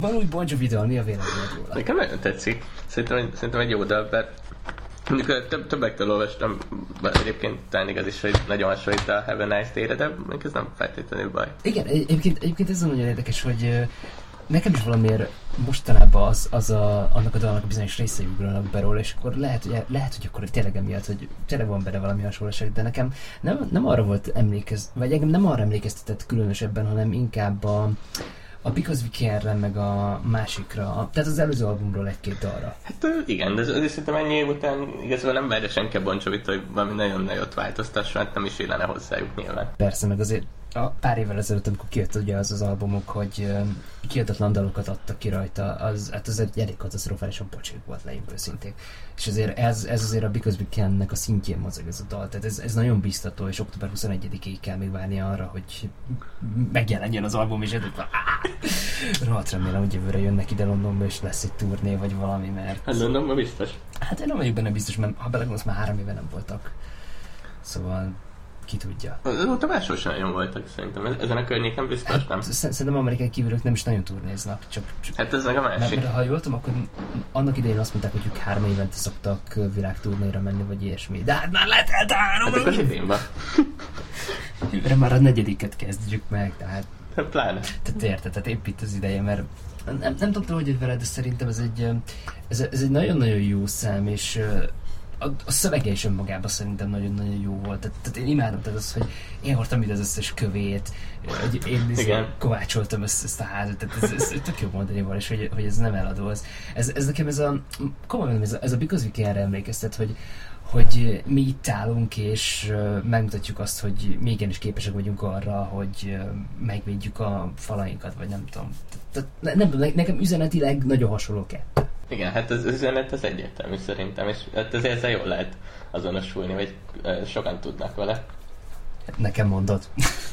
Van új Bon Jovi dal, mi a véleményed róla? Nekem nagyon tetszik. Szerintem egy jó dal, bár mondjuk többektől olvastam, bár egyébként talán igaz is, hogy nagyon hasonlít a Have a Nice Day-re, de mondjuk ez nem feltétlenül baj. Igen, egyébként ez nagyon érdekes, hogy nekem is valamiért mostanában annak a dalnak a bizonyos részei ugranak be róla, és akkor lehet, hogy akkor tényleg emiatt, hogy tényleg van benne valami hasonlóság, de nekem nem arra volt vagy engem nem arra emlékeztetett különösebben, hanem inkább a Because We Care-re, meg a másikra, tehát az előző albumról egy-két dalra. Hát igen, de szerintem ennyi év után igazából nem várja senki a Bon Jovit, hogy valami nagyon nagyot változtasson, hát nem is illene hozzájuk nyilván. Persze, meg azért a pár évvel ezelőtt, amikor kijött ugye az albumok, hogy kiadatlan dalokat adtak ki rajta, az egy elég katasztrofálisan pocsék volt, legyünk őszinték. És azért ez azért a Because We Can-nek a szintjén mozog ez a dal, tehát ez nagyon biztató, és október 21-ig kell még várni arra, hogy megjelenjen az album, és rohadt remélem, hogy jövőre jönnek ide Londonba, és lesz egy turné, vagy valami, mert... Hát Londonban biztos. Hát én nem vagyok benne biztos, mert ha belegondolsz, már 3 éve nem voltak. Szóval... ki tudja. Azóta máshol sem nagyon voltak szerintem. Ezen a környéken biztos nem. Szerintem Amerikán kívülök nem is nagyon turnéznak. Csak hát ez meg a másik. Mert ha jól tudom, akkor annak idején azt mondták, hogy ők 3 évente szoktak világturnéra menni, vagy ilyesmi. De hát már letelt 3! Hát akkor idénben. Jövőre már a 4. kezdjük meg, tehát... Hát pláne. Tehát érted, tehát épp itt az ideje, mert nem tudom, hogy veled, de szerintem ez egy nagyon-nagyon jó szám, és a szövege is önmagában szerintem nagyon-nagyon jó volt. Tehát én imádom, tehát az, hogy én hordtam ide az összes kövét, hogy én kovácsoltam ezt a házat, tehát ez tök jó mondani van, és hogy ez nem eladó. Ez nekem komolyan ez a Because We Can-re emlékeztet, hogy mi itt állunk, és megmutatjuk azt, hogy mi igenis képesek vagyunk arra, hogy megvédjük a falainkat, vagy nem tudom. Tehát nem tudom, nekem üzenetileg nagyon hasonló kettő. Igen, hát az üzenet az egyértelmű szerintem, és hát azért ezzel jól lehet azonosulni, vagy sokan tudnak vele. Nekem mondod.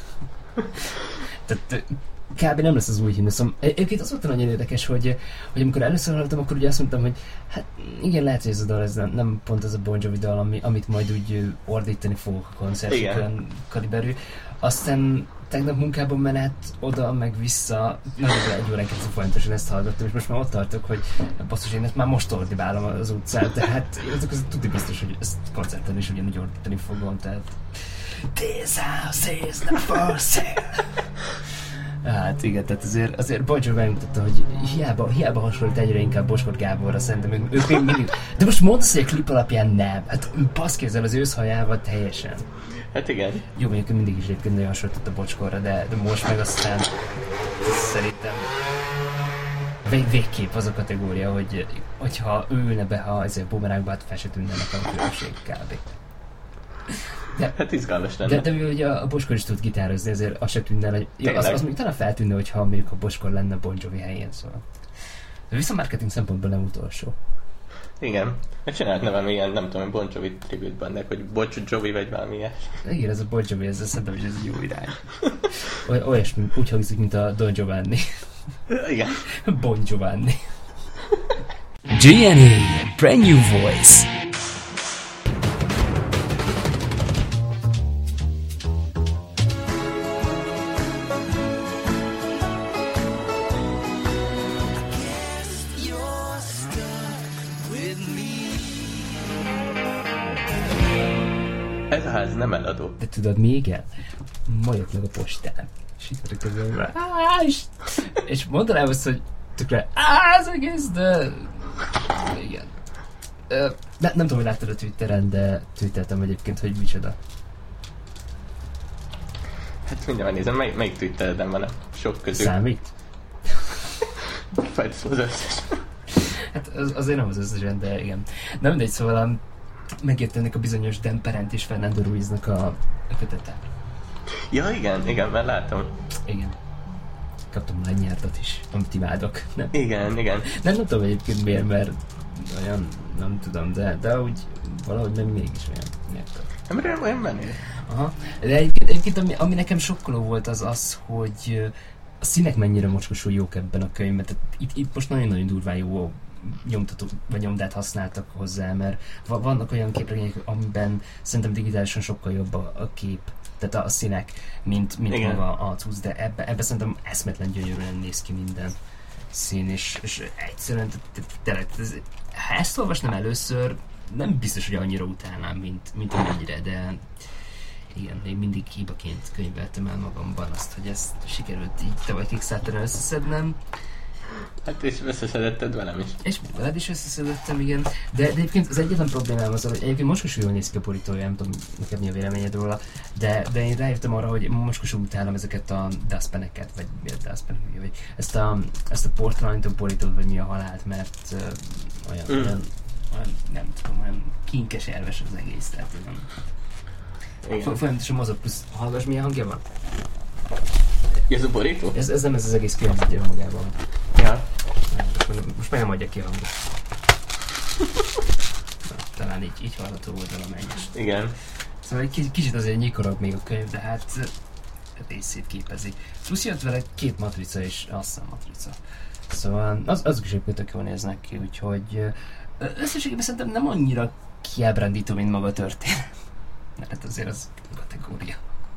Tehát kb. Nem lesz az új himnuszom. Egyébként az volt nagyon érdekes, hogy amikor először hallottam, akkor ugye azt mondtam, hogy hát igen, lehet, hogy ez a dal, ez nem pont az a Bon Jovi dal, amit majd úgy ordítani fogok a koncertjükön kaliberű. Aztán tegnap munkában menet oda, meg vissza, nagyjából 1 órán keresztül folyamatosan ezt hallgattam, és most már ott tartok, hogy basszus, én ezt már most ordibálom az utcán, tehát én azok tudni biztos, hogy ezt koncerten is ugyanúgy ordítani fogom, tehát This house is not for sale. Hát igen, tehát azért Bon Jovi megmutatta, hogy hiába hasonlít egyre inkább Bosfor Gáborra, szerintem ők még mindig... De most mondd azt, hogy a klip alapján nem. Hát baszki ezzel az őszhajával teljesen. Hát igen. Jó, mondjuk mindig is egyébként nagyon hasonlított a Bocskorra, de most meg aztán szerintem végképp az a kategória, hogyha ő ülne be, ha ezért bumeránkba, hát fel se tűnne nekem a különbség kb. De, hát izgalmas lenne. De ugye a Boskor is tud gitározni, ezért az se tűnne, hogy az még talán feltűnne, hogyha mondjuk a Boskor lenne Bon Jovi helyén, szóval. De viszont marketing szempontból nem utolsó. Igen. Megcsinált nevem ilyen, nem tudom, Bon Jovi tribute bandnek, hogy Bocs Jovi vagy valami ilyes. Igen, ez a Bon Jovi, ez szerintem is ez egy jó irány. Olyasmi, úgy hangzik, mint a Don Giovanni. Igen. Bon Giovanni. GNA, brand new voice. Ez a ház nem eladó. De tudod mi igen? Ma jött meg a postán. És itt közben és mondanám azt, hogy tökre az egész, de igen. Nem tudom, hogy láttad a Twitteren, de twitteltem egyébként, hogy micsoda. Hát mindjárt nézem, melyik Twittereden van a sok közül. Számít? Vagy az összes. Hát azért nem az összesen, de igen. Nem mindegy, szóval megjött ennek a bizonyos Dan Parent és Fernando Ruiznak a kötete. Ja, igen, már látom. Igen. Kaptam már egy nyertet is, amit imádok. Nem? Igen. Nem tudom egyébként miért, mert olyan, nem tudom, de úgy valahogy meg mégis olyan nyertet. Nem olyan menő. Aha. De egyébként ami nekem sokkoló volt az, hogy a színek mennyire mocskosul jók ebben a könyvben. Tehát itt most nagyon-nagyon durván jó nyomtató vagy nyomdát használtak hozzá, mert vannak olyan képregények, amiben szerintem digitálisan sokkal jobb a kép, tehát a színek, mint maga a cucc, de ebbe szerintem eszmetlen gyönyörűen néz ki minden. szín, és egyszerűen tényleg, ha ezt olvasnám először, nem biztos, hogy annyira utálnám, mint amennyire, de igen, még mindig hibaként könyveltem el magamban azt, hogy ezt sikerült így tavaly Kickstarteren összeszednem. Hát és összeszedetted velem is. És veled is összeszedettem, igen. De egyébként az egyetlen problémám az, hogy egyébként Moskosú jól néz ki a borítója, nem tudom neked mi a véleményed róla, de én rájöttem arra, hogy Moskosú utálom ezeket a dustpeneket, vagy mi a dustpen, vagy ezt a portlanító borítót, vagy mi a halált, mert olyan nem tudom, olyan kinkes elves az egész, tehát folyamatosan mozog, plusz hallgass, milyen hangja van? Ez a borító? Ez nem ez az egész kiadja magában. Ja. Most meg nem adja ki a hangot. Talán így hallható volt valamelyest. Igen. Szóval egy kicsit azért nyikorog még a könyv, de hát részét képezi. Plusz jött vele 2 matrica és aztán matrica. Szóval azok is egyébként tök jól néznek ki, úgyhogy összességében szerintem nem annyira kiábrándító, mint maga történet. Hát azért az kategória.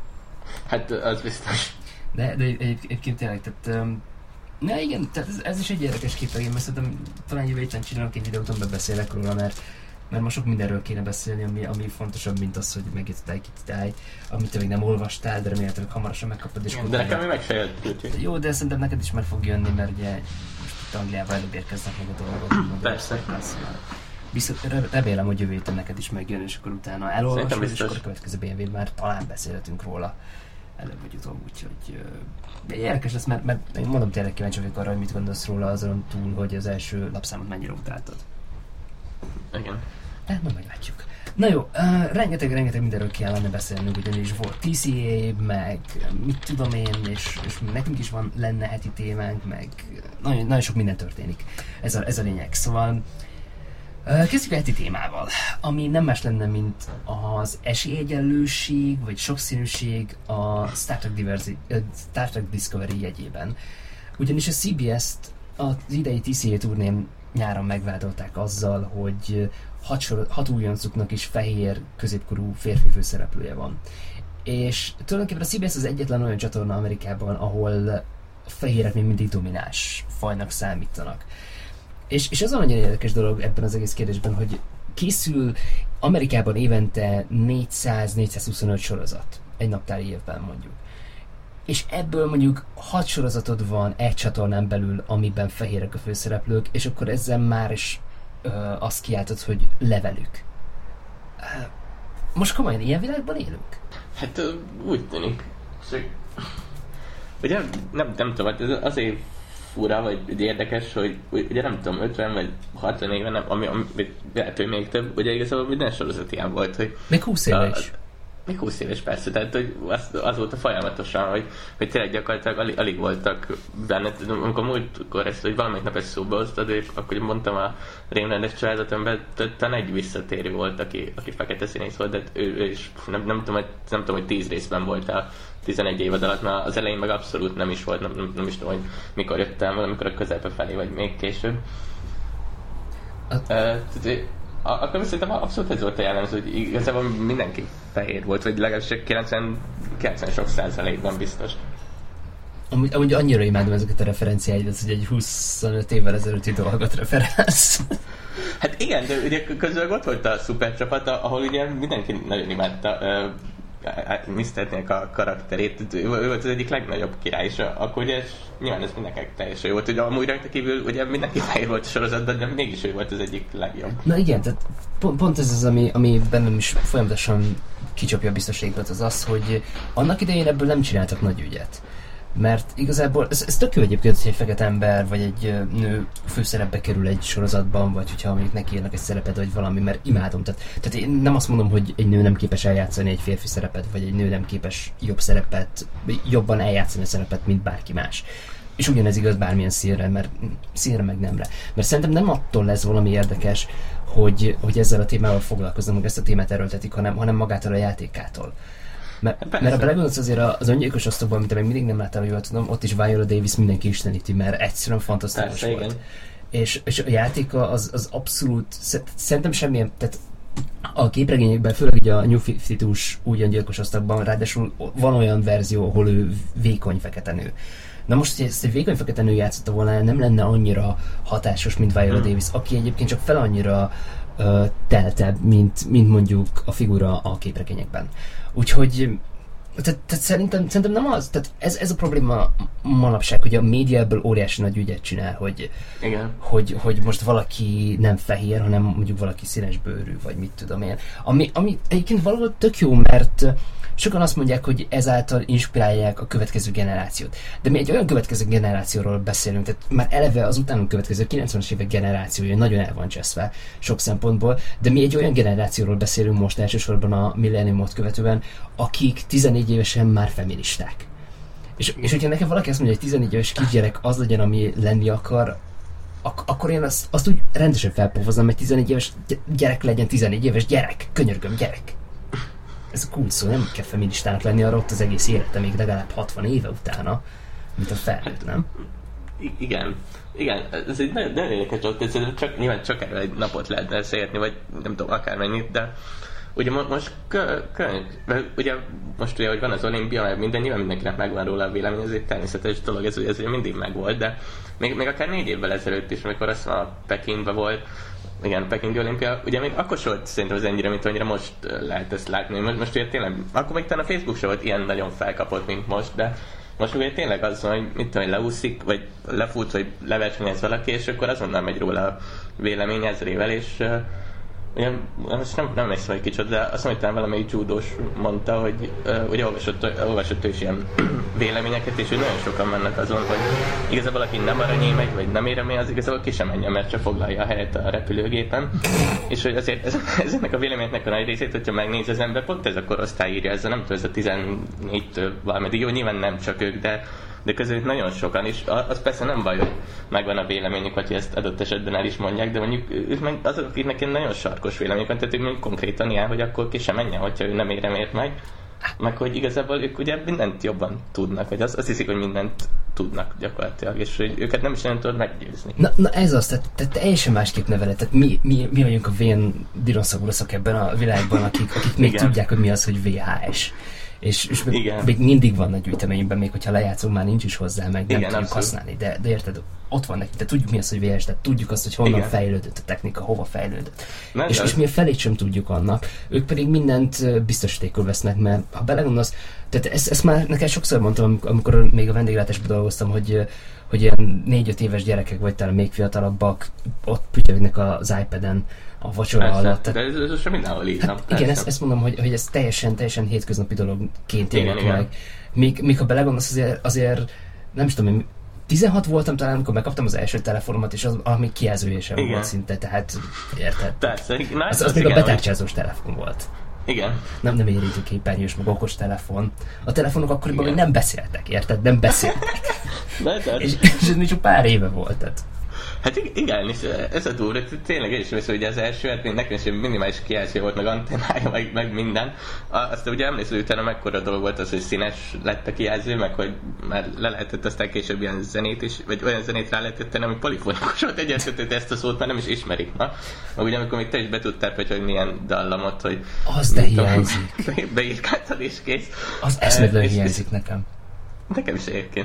Hát az biztos. De egyébként tényleg, tehát... Na igen, tehát ez is egy érdekes képregény, mert szerintem talán jövő héten csinálok egy videót, amiben beszélek róla, mert most sok mindenről kéne beszélni, ami fontosabb, mint az, hogy megjött a Daikittai, amit te még nem olvastál, de remélhetőleg hamarosan megkapod. És de nekem még meg se jött, úgyhogy. Jó, de szerintem neked is már fog jönni, mert ugye most itt Angliában előbb érkeznek meg a dolgok. Persze. Viszont remélem, hogy jövő héten neked is megjön, és akkor utána elolvasod, és akkor a következő BMW-n már talán beszélhetünk róla előbb vagy utóbb, úgyhogy érdekes lesz, mert én mondom, tényleg kíváncsi vagyok arra, hogy mit gondolsz róla azon túl, hogy az első lapszámot mennyire utáltad. Igen. Hát majd meglátjuk. Na jó, rengeteg mindenről kellene beszélnünk, ugyanis volt TCA, meg mit tudom én, és nekünk is lenne heti témánk, meg nagyon sok minden történik. Ez a lényeg. Szóval kezdjük a heti témával, ami nem más lenne, mint az esélyegyenlőség, vagy sokszínűség a Star Trek Discovery jegyében. Ugyanis a CBS-t az idei TCA turnén nyáron megvádolták azzal, hogy 6 újoncuknak is fehér, középkorú férfi főszereplője van. És tulajdonképpen a CBS az egyetlen olyan csatorna Amerikában, ahol a fehérek még mindig domináns fajnak számítanak. És az a nagyon érdekes dolog ebben az egész kérdésben, hogy készül Amerikában évente 400-425 sorozat, egy naptári évben mondjuk. És ebből mondjuk 6 sorozatod van egy csatornán belül, amiben fehérek a főszereplők, és akkor ezzel már is azt kiáltod, hogy levelük. Most komolyan ilyen világban élünk? Hát úgy tűnik. Ugye nem tudom, ez azért fura, vagy érdekes, hogy ugye nem tudom, 50 vagy 60 éve, nem, ami lehet, hogy még több, ugye igazából minden sorozat ilyen volt, hogy... Még 20 éve is. Még 20 éves persze, tehát hogy azóta folyamatosan, hogy tényleg gyakorlatilag alig voltak benne. Amikor múltkor ezt, hogy valamelyik nap ezt szóba hoztad, és akkor mondtam a rémrendes családot, amiben talán egy visszatérő volt, aki fekete színész volt, de ő is nem tudom, hogy 10 részben volt a 11 évad alatt, mert az elején meg abszolút nem is volt, nem is tudom, hogy mikor jöttem, valamikor a közepe felé, vagy még később. Akkor szerintem abszolút ez volt a jellemző, hogy igazából mindenki fehér volt, vagy legalábbis 90 sok százalékban biztos. Amúgy annyira imádom ezeket a referenciáidat, hogy egy 25 évvel ezelőtti dolgot referálsz. Hát igen, de ugye közben ott volt a szupercsapat, ahol ugye mindenki nagyon imádta Mr. a karakterét, ő volt az egyik legnagyobb király, és akkor ugye nyilván ez mindenkinek teljesen jó volt, hogy amúgy rajta kívül ugye mindenki fehér volt a sorozatban, de mégis ő volt az egyik legjobb. Na igen, tehát pont ez az, ami bennem is folyamatosan kicsapja a biztosítékot, az, hogy annak idején ebből nem csináltak nagy ügyet. Mert igazából ez tök jó egyébként, hogy egy fekete ember vagy egy nő főszerepbe kerül egy sorozatban, vagy hogyha mondjuk neki írnak egy szerepet, vagy valami, mert imádom. Tehát én nem azt mondom, hogy egy nő nem képes eljátszani egy férfi szerepet, vagy egy nő nem képes jobban eljátszani a szerepet, mint bárki más. És ugyanez igaz bármilyen színre, mert színre meg nemre. Mert szerintem nem attól lesz valami érdekes, hogy ezzel a témával foglalkoznak, meg ezt a témát erőltetik, hanem magától a játékától. Mert ha belegondolsz azért az öngyilkos osztokban, amit még mindig nem láttál, hogy jól tudom, ott is Viola Davis mindenki isteníti, mert egyszerűen fantasztikus volt. Igen. És a játéka az abszolút, szerintem semmilyen, tehát a képregényekben, főleg ugye a New 52-s úgy öngyilkos osztokban, ráadásul van olyan verzió, ahol ő vékony fekete nő. Na most, hogy ezt egy vékony fekete nő játszotta volna, nem lenne annyira hatásos, mint Viola Davis, aki egyébként csak fel annyira teltebb, mint mondjuk a figura a képregényekben. Úgyhogy tehát szerintem nem az, tehát ez a probléma manapság, hogy a média ebből óriási nagy ügyet csinál, hogy most valaki nem fehér, hanem mondjuk valaki színesbőrű, vagy mit tudom én. Ami egyébként valahol tök jó, mert sokan azt mondják, hogy ezáltal inspirálják a következő generációt. De mi egy olyan következő generációról beszélünk, tehát már eleve az utánunk következő 90-es évek generációja nagyon el van cseszve sok szempontból, de mi egy olyan generációról beszélünk most elsősorban a millenniumot követően, akik 14 évesen már feministák. És hogyha nekem valaki azt mondja, hogy 14 éves kisgyerek az legyen, ami lenni akar, akkor én azt úgy rendesen felpofoznám, hogy 14 éves gyerek legyen 14 éves gyerek. Könyörgöm, gyerek. Ez a kulcs szó, nem kell feministának lenni, arra ott az egész élete, még legalább 60 éve utána, mint a felnőtt, nem? Igen, ez egy nagyon érdekes dolog, nyilván csak erről egy napot lehetne beszélni, vagy nem tudom, akármennyit, de ugye most ugye, hogy van az olimpia, meg minden, nyilván mindenkinek megvan róla a vélemény, ez egy természetes dolog, ez ugye mindig megvolt, de még akár 4 évvel ezelőtt is, amikor azt a Pekingben volt, igen, Pekingi olimpia, ugye még akkor sem volt szerintem az ennyire, mint annyira most lehet ezt látni. Most ugye tényleg, akkor még talán a Facebook sem volt ilyen nagyon felkapott, mint most, de most ugye tényleg az van, hogy mit tudom, hogy leúszik, vagy lefut, vagy leversenyez valaki, és akkor azonnal megy róla a vélemény ezrével, és ugye, most nem emlékszem egy kicsit, de azt mondta, hogy valamelyik judós mondta, hogy ugye olvasott ő is ilyen véleményeket, és hogy nagyon sokan mennek azon, hogy igazából aki nem aranyé megy, vagy nem éremény, az igazából ki sem menjen, mert csak foglalja a helyet a repülőgépen. És hogy azért ezeknek a véleményeknek a nagy részét, hogyha megnéz az ember, pont ez a korosztály írja, ez a, nem tudom, ez a 14-től valameddig, jó, nyilván nem csak ők, de közülük nagyon sokan is. Az persze nem baj, hogy megvan a véleményük, hogy ezt adott esetben el is mondják, de mondjuk ők meg azok, akiknek ilyen nagyon sarkos véleményük van, tehát ők mondjuk konkrétan ilyen, hogy akkor ki sem menjen, hogyha ő nem ért meg. Meg hogy igazából ők ugye mindent jobban tudnak, vagy azt hiszik, hogy mindent tudnak gyakorlatilag, és hogy őket nem is nagyon tudod meggyőzni. Na ez az, tehát teljesen másképp neveled, tehát mi vagyunk a vén dinoszauruszok ebben a világban, akik még tudják, hogy mi az, hogy VHS. És még mindig van a gyűjteményben, még hogyha lejátszunk, már nincs is hozzá, meg nem tudjuk használni. De érted, ott van nekik, de tudjuk mi az, hogy VHS, tehát tudjuk azt, hogy honnan fejlődött a technika, hova fejlődött. És mi a felét sem tudjuk annak. Ők pedig mindent biztosítékul vesznek, mert ha belegondolsz, tehát ezt már nekem sokszor mondtam, amikor még a vendéglátásban dolgoztam, hogy ilyen 4-5 éves gyerekek, vagy talán még fiatalabbak, ott pütyögnek az iPad-en a vacsora alatt. De ez sem mindenhol így. Hát igen, ezt mondom, hogy ez teljesen hétköznapi dologként élik meg. Míg ha belegondolsz, azért nem is tudom, 16 voltam talán, amikor megkaptam az első telefonomat, és az még kijelzője sem volt szinte, tehát érted? Persze, az még a betárcsázós telefon volt. Igen. Nem érintőképernyős, meg okos telefon. A telefonok akkoriban még nem beszéltek, érted? Nem beszéltek. és ez csak pár éve volt, tehát. Hát igen, és ez a durva, tényleg is vesz, hogy az első, hát nekem is minimális kijelző volt, meg antennája, meg minden. Aztán ugye emlékszel, hogy utána mekkora dolog volt az, hogy színes lett a kijelző, meg hogy már le lehetett aztán később ilyen zenét is, vagy olyan zenét rá lehetett tenni, ami polifonikus volt egyáltalán, ezt a szót már nem is ismerik ma. Meg ugye amikor még te is be tudtál, hogy milyen dallamot, hogy... Az de hiányzik. Beírkáltad és kész. Az eszméletlen hiányzik nekem. Nekem is egyébként.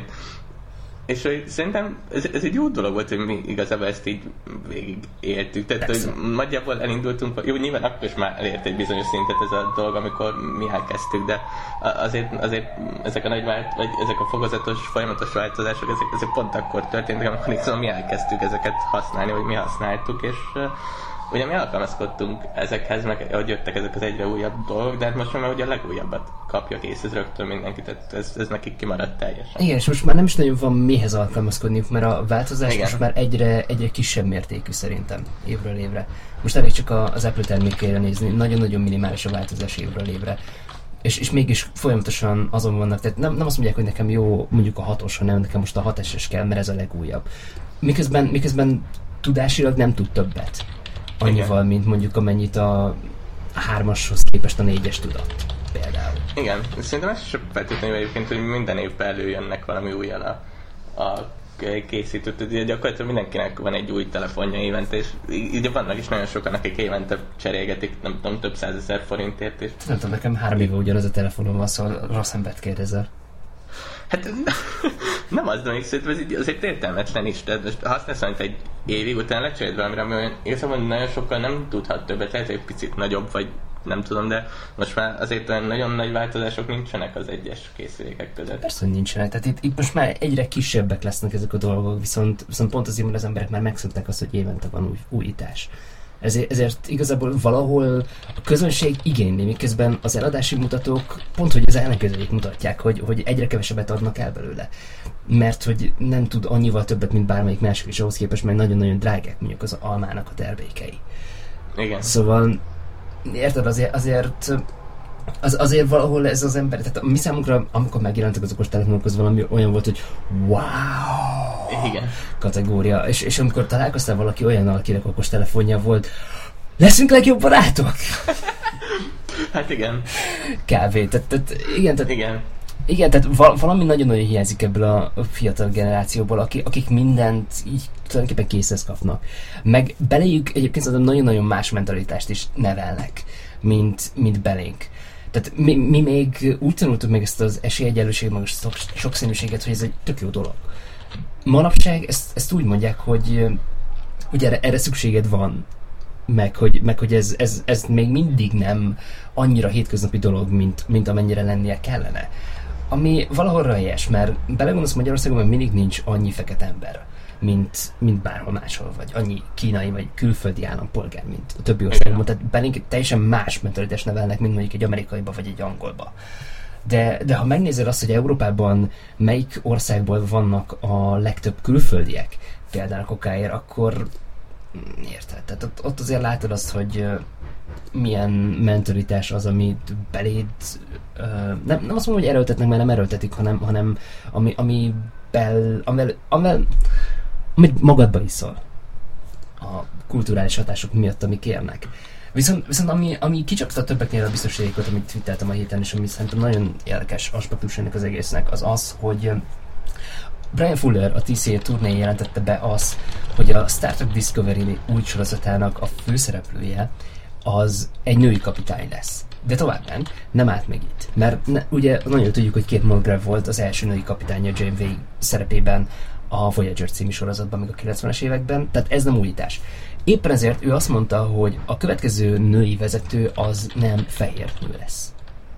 És hogy szerintem ez egy jó dolog volt, hogy mi igazából ezt így végig éltük. Tehát, hogy nagyjából elindultunk, jó, nyilván akkor is már elért egy bizonyos szintet ez a dolog, amikor mi elkezdtük, de azért ezek a vagy ezek a fokozatos, folyamatos változások, ezek pont akkor történtek, amikor mi elkezdtük ezeket használni, vagy mi használtuk, és ugye mi alkalmazkodtunk ezekhez, meg hogy jöttek ezek az egyre újabb dolgok, de hát most már ugye a legújabbat kapja kész, ez rögtön mindenki, tehát ez nekik kimaradt teljesen. Igen, és most már nem is nagyon van mihez alkalmazkodniuk, mert a változás most már egyre kisebb mértékű szerintem, évről évre. Most elég csak az Apple termékeire nézni, nagyon-nagyon minimális a változás évről évre. És mégis folyamatosan azon vannak, tehát nem azt mondják, hogy nekem jó mondjuk a 6-os, hanem nekem most a 6S-es kell, mert ez a legújabb. Miközben tudásilag nem tud többet. Annyival, mint mondjuk amennyit a 3-ashoz képest a 4-es tudott, például. Igen, szerintem ez sem feltétlenül egyébként, hogy minden évben előjönnek valami újjal a készítőt. Ugye gyakorlatilag mindenkinek van egy új telefonja évente, és ugye vannak is nagyon sokan, akik évente cserélgetik, nem tudom, több 100 000 forintért. És... Nem tudom, nekem 3 éve ugyanaz a telefonom van, szóval rossz embert kérdezel. Hát nem az, de még szerintem ez így azért értelmetlen is. Tehát most használsz valamit egy évig, utána lecseréld valamire, ami igazából nagyon sokkal nem tudhat többet, lehet egy picit nagyobb, vagy nem tudom, de most már azért olyan nagyon nagy változások nincsenek az egyes készülékek között. Persze, hogy nincsenek. Tehát itt most már egyre kisebbek lesznek ezek a dolgok, viszont pont azért, mert az emberek már megszokták azt, hogy évente van újítás. Ezért igazából valahol a közönség igényli, miközben az eladási mutatók pont, hogy az ellenkezőjét mutatják, hogy egyre kevesebbet adnak el belőle. Mert hogy nem tud annyival többet, mint bármelyik másik, és ahhoz képest meg nagyon-nagyon drágák mondjuk az almának a termékei. Igen. Szóval, érted, azért valahol ez az ember, tehát mi számunkra, amikor megjelentek az okostelefonok, az valami olyan volt, hogy wow! Igen. Kategória. És amikor találkoztál valaki olyannal, akinek okostelefonja volt, leszünk legjobb barátok? Hát igen. Kb. Tehát Igen. Igen, tehát valami nagyon-nagyon hiányzik ebből a fiatal generációból, akik mindent így tulajdonképpen készhez kapnak. Meg beléjük egyébként szerintem nagyon-nagyon más mentalitást is nevelnek, mint belénk. Tehát mi még úgy tanultuk meg ezt az esélyegyenlőséget, meg a sokszínűséget, hogy ez egy tök jó dolog. Manapság ezt úgy mondják, hogy erre szükséged van, meg hogy ez még mindig nem annyira hétköznapi dolog, mint amennyire lennie kellene. Ami valahol rölyes, mert belegondolsz, Magyarországon még mindig nincs annyi fekete ember, mint bárhol máshol, vagy annyi kínai vagy külföldi állampolgár, mint a többi országban. Tehát belénk teljesen más mentalitást nevelnek, mint mondjuk egy amerikaiba vagy egy angolba. De ha megnézed azt, hogy Európában melyik országból vannak a legtöbb külföldiek, például kokáért, akkor érted? Tehát ott azért látod azt, hogy milyen mentalitás az, amit beléd nem azt mondom, hogy erőltetnek, mert nem erőltetik, hanem amit magadba iszol a kulturális hatások miatt, amik érnek. Viszont ami kicsapta többeknél a biztosítékot, amit twitteltem a héten, és ami szerintem nagyon érdekes aspektus ennek az egésznek, az, hogy Brian Fuller, a TCA turné jelentette be azt, hogy a Star Trek Discovery új sorozatának a főszereplője az egy női kapitány lesz. De tovább nem állt meg itt. Mert ugye nagyon tudjuk, hogy Kate Mulgrew volt az első női kapitánya Janeway szerepében a Voyager című sorozatban, még a 90-es években, tehát ez nem újítás. Éppen ezért ő azt mondta, hogy a következő női vezető az nem fehér nő lesz.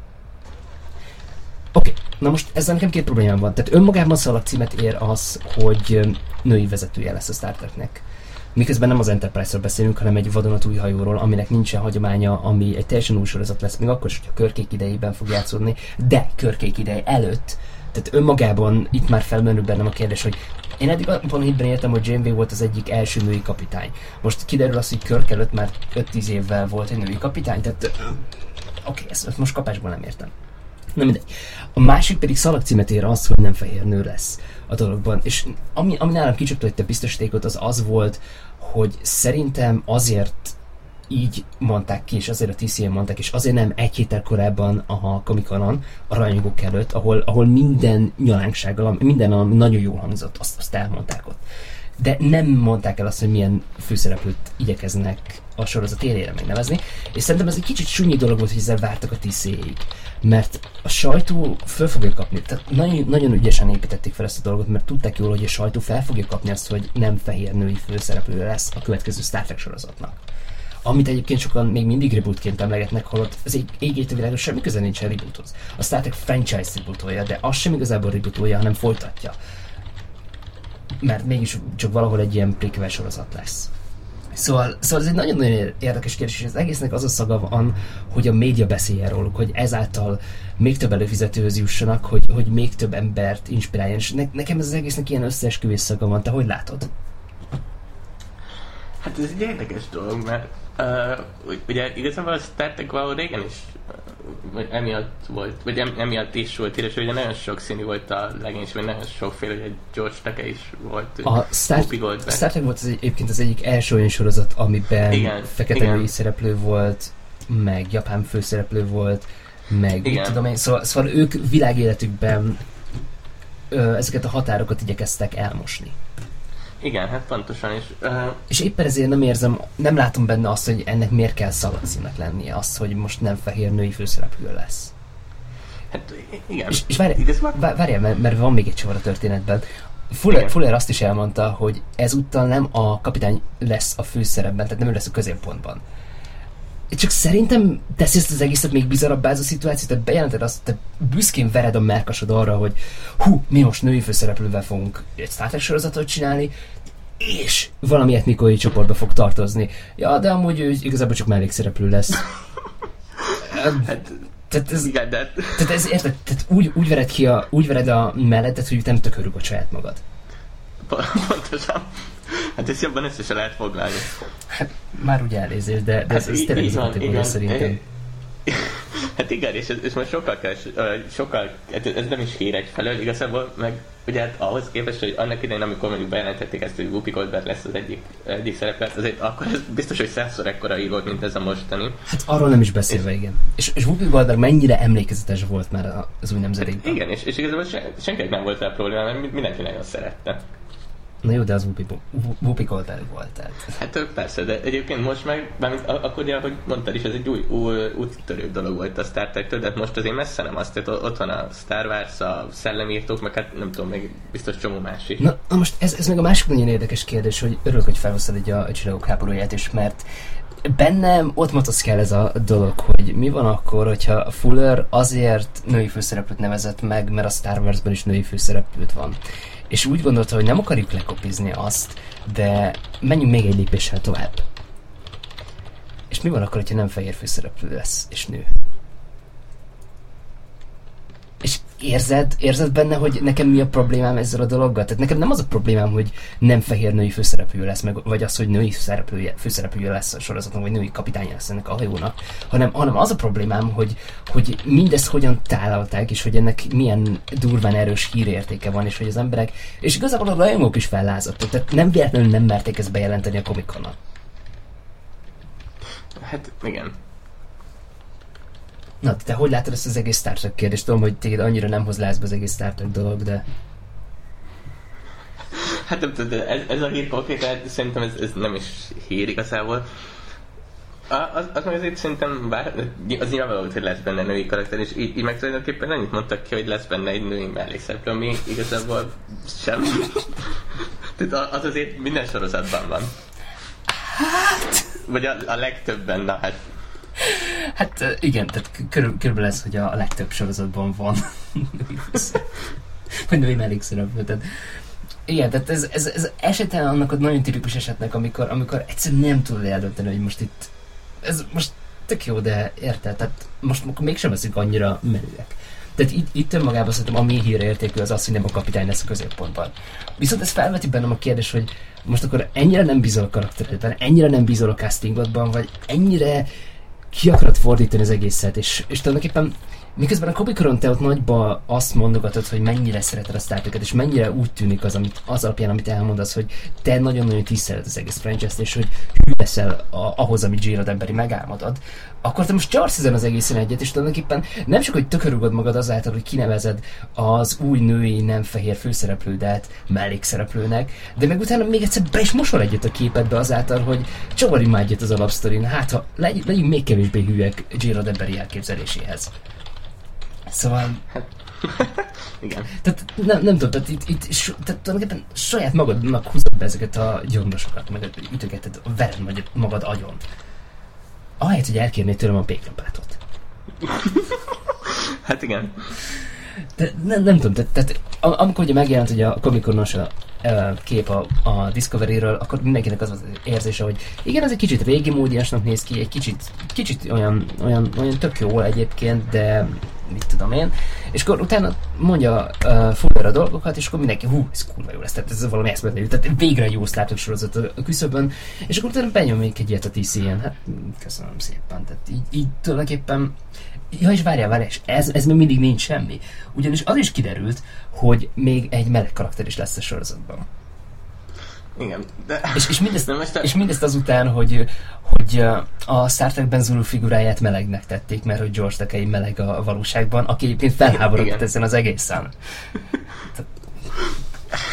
Oké, na most ezzel nekem két problémám van. Tehát önmagában szalagcímet ér az, hogy női vezetője lesz a Star Treknek. Miközben nem az Enterprise-ról beszélünk, hanem egy vadonatúj hajóról, aminek nincsen hagyománya, ami egy teljesen új sorozat lesz, még akkor is, hogy a körkék idejében fog játszódni, de körkék ideje előtt. Tehát önmagában itt már felmerül bennem a kérdés, hogy én eddig abban a hitben értem, hogy Janeway volt az egyik első női kapitány. Most kiderül az, hogy Kirk előtt már 5-10 évvel volt egy női kapitány, tehát oké, ezt most kapásból nem értem. Na mindegy. A másik pedig szalagcímet ér az, hogy nem fehér nő lesz a dologban. És ami nálam kicsapta itt a biztosítékot, az volt, hogy szerintem azért így mondták ki, és azért a TCA mondták, és azért nem egy héttel korábban a Comic-Conon, a rajongók előtt, ahol minden nyalánksággal, minden, ami nagyon jól hangzott, azt elmondták ott. De nem mondták el azt, hogy milyen főszereplőt igyekeznek a sorozat élére megnevezni, és szerintem ez egy kicsit súnyi dolog volt, hogy ezzel vártak a TCA-ig, mert a sajtó föl fogja kapni, tehát nagyon, nagyon ügyesen építették fel ezt a dolgot, mert tudták jól, hogy a sajtó fel fogja kapni azt, hogy nem fehér női főszereplő lesz a következő Star Trek sorozatnak. Amit egyébként sokan még mindig rebootként emlegetnek, holott az égétő világon semmi köze nincs a reboothoz. A Star Trek franchise rebootolja, de az sem igazából rebootolja, hanem folytatja. Mert mégis csak valahol egy ilyen prequel sorozat lesz. Szóval ez egy nagyon-nagyon érdekes kérdés, és az egésznek az a szaga van, hogy a média beszéljen róluk, hogy ezáltal még több előfizetőhöz jussanak, hogy még több embert inspiráljon, és nekem ez az egésznek ilyen összeesküvés szaga van, te hogy látod? Hát ez egy érdekes dolog, mert ugye igazából a Star Trek valahol régen is emiatt volt, vagy emiatt is volt híres, hogy nagyon sokszínű volt a legénység, vagy nagyon sokféle, hogy egy George Takei is volt. A Star Trek volt egyébként az egyik első olyan sorozat, amiben fekete női szereplő volt, meg japán főszereplő volt, meg mit tudom én, szóval ők világéletükben ezeket a határokat igyekeztek elmosni. Igen, hát pontosan is. És éppen ezért nem látom benne azt, hogy ennek miért kell szalagcímnek lennie, az, hogy most nem fehér női főszereplő lesz. Hát igen. És várjál, mert van még egy sor a történetben. Fuller azt is elmondta, hogy ezúttal nem a kapitány lesz a főszerepben, tehát nem ő lesz a középpontban. Csak szerintem teszi ezt az egészet még bizarrabbá ez a szituáció, tehát bejelented azt, te büszkén vered a mellkasod arra, hogy mi most női főszereplővel fogunk egy Star Trek sorozatot csinálni, és valami etnikai csoportba fog tartozni. Ja, de amúgy ő igazából csak mellékszereplő lesz. Tehát ez, igen, de... Tehát ez, érted? Tehát úgy vered a mellettet, hogy nem tökörülök saját magad. Pontosan. Hát ezt jobban össze se lehet foglalni. Hát már úgy elnézést, de ez tényleg az a kategória szerintem. Hát igen, és most sokkal, ez nem is hír egyfelől, igazából, meg ugye hát ahhoz képest, hogy annak idején, amikor mondjuk bejelentették ezt, hogy Whoopi Goldberg lesz az egyik szereplő, azért akkor ez biztos, hogy 100-szor ekkora ír volt, mint ez a mostani. Hát arról nem is beszélve, igen. És Whoopi Goldberg mennyire emlékezetes volt már az új nemzedékben. Igen, és igazából senkinek nem volt rá probléma, mert mindenki nagyon szerette. Na jó, de az Whoopi Goldberg volt, tehát. Hát persze, de egyébként most meg, akkor ugye, ahogy mondtad is, ez egy új úttörő dolog volt a Star Trek-től, de hát most azért messze nem azt, tehát ott van a Star Wars, a szellemírtók, meg hát nem tudom, még biztos csomó más is. Na most ez meg a másik nagyon érdekes kérdés, hogy örülök, hogy felhoztad egy a Csillagok háborúját is, mert bennem ott motoszkál ez a dolog, hogy mi van akkor, hogyha Fuller azért női főszereplőt nevezett meg, mert a Star Warsban is női főszereplőt van. És úgy gondolta, hogy nem akarjuk lekopizni azt, de menjünk még egy lépéssel tovább. És mi van akkor, hogyha nem fehér főszereplő lesz, és nő? És érzed benne, hogy nekem mi a problémám ezzel a dologgal? Tehát nekem nem az a problémám, hogy nem fehér női főszereplő lesz, vagy az, hogy női főszereplője lesz a sorozatnak, vagy női kapitánya lesz ennek a hajónak, hanem az a problémám, hogy mindezt hogyan tálalták, és hogy ennek milyen durván erős hírértéke van, és hogy az emberek, és igazából a rajongók is fellázadtak, tehát nem véletlenül nem merték ezt bejelenteni a Comic-Conon. Hát igen. Na, te hogy látod ezt az egész Star Trek kérdést? Tudom, hogy téged annyira nem hoz lázba az egész Star Trek dolog, de... Hát nem tudom, ez a hír konkrétan, szerintem ez nem is hír igazából. Az meg azért szerintem, az nyilvánvaló, hogy lesz benne női karakter, és így meg tulajdonképpen annyit mondtak ki, hogy lesz benne egy női mellékszereplő, ami igazából sem. Tehát az azért minden sorozatban van. Hát... Vagy a legtöbben, na hát... Hát igen, tehát körülbelül ez, hogy a legtöbb sorozatban van vagy női mellékszereplő. Tehát igen, tehát ez esetben annak a nagyon tipikus esetnek, amikor egyszerűen nem tudod eldönteni, hogy most itt ez most tök jó, de érted? Tehát most mégsem leszünk annyira menőek. Tehát itt önmagában szerintem a mi hírértékű az hogy nem a kapitány lesz a középpontban. Viszont ez felveti bennem a kérdés, hogy most akkor ennyire nem bízol a karakteredben, ennyire nem bízol a castingodban, vagy ennyire ki akarod fordítani az egészet, és tulajdonképpen miközben a Comic-Conon te ott nagyba azt mondogatod, hogy mennyire szereted a Star Trek-et, és mennyire úgy tűnik az alapján, amit elmondasz, hogy te nagyon-nagyon tiszteled az egész franchise-t, és hogy hű leszel ahhoz, amit Gene Roddenberry megálmodod, akkor te most csalsz ezen az egészen egyet, és tulajdonképpen nem csak, hogy tökörugod magad azáltal, hogy kinevezed az új női nem fehér főszereplődet mellékszereplőnek, de meg utána még egyszer be is mosol egyet a képedbe azáltal, hogy csavar imádját az alapsztorin, hát ha legyünk még kevésbé hűek Gene Roddenberry elképzeléséhez. Szóval... Igen. Tehát nem tudom, tehát tehát tulajdonképpen saját magadnak húzod be ezeket a gyomrosokat, meg ütögeted, vered magad agyon. Ahelyett, hogy elkérnéd tőlem a péklapátot. Hát igen. De nem tudom, tehát amikor ugye megjelent ugye a Comic-Conos kép a Discovery-ről, akkor mindenkinek az az érzése, hogy igen, ez egy kicsit régi módiasnak néz ki, egy kicsit olyan tök jó egyébként, de mit tudom én. És akkor utána mondja Fuller a dolgokat, és akkor mindenki, ez kurva jó lesz, tehát ez valami eszméletlenül, tehát végre jó Star Trek sorozat a küszöbön, és akkor utána benyomjuk egy ilyet a TCN, hát köszönöm szépen, tehát így tulajdonképpen. Ja, és várjál, és ez még mindig nincs semmi. Ugyanis az is kiderült, hogy még egy meleg karakter is lesz a sorozatban. Igen, de... És mindezt azután, hogy a Star Trekben Zulu figuráját melegnek tették, mert hogy George Takei meleg a valóságban, aki egyébként felháborodott ezen az egészen.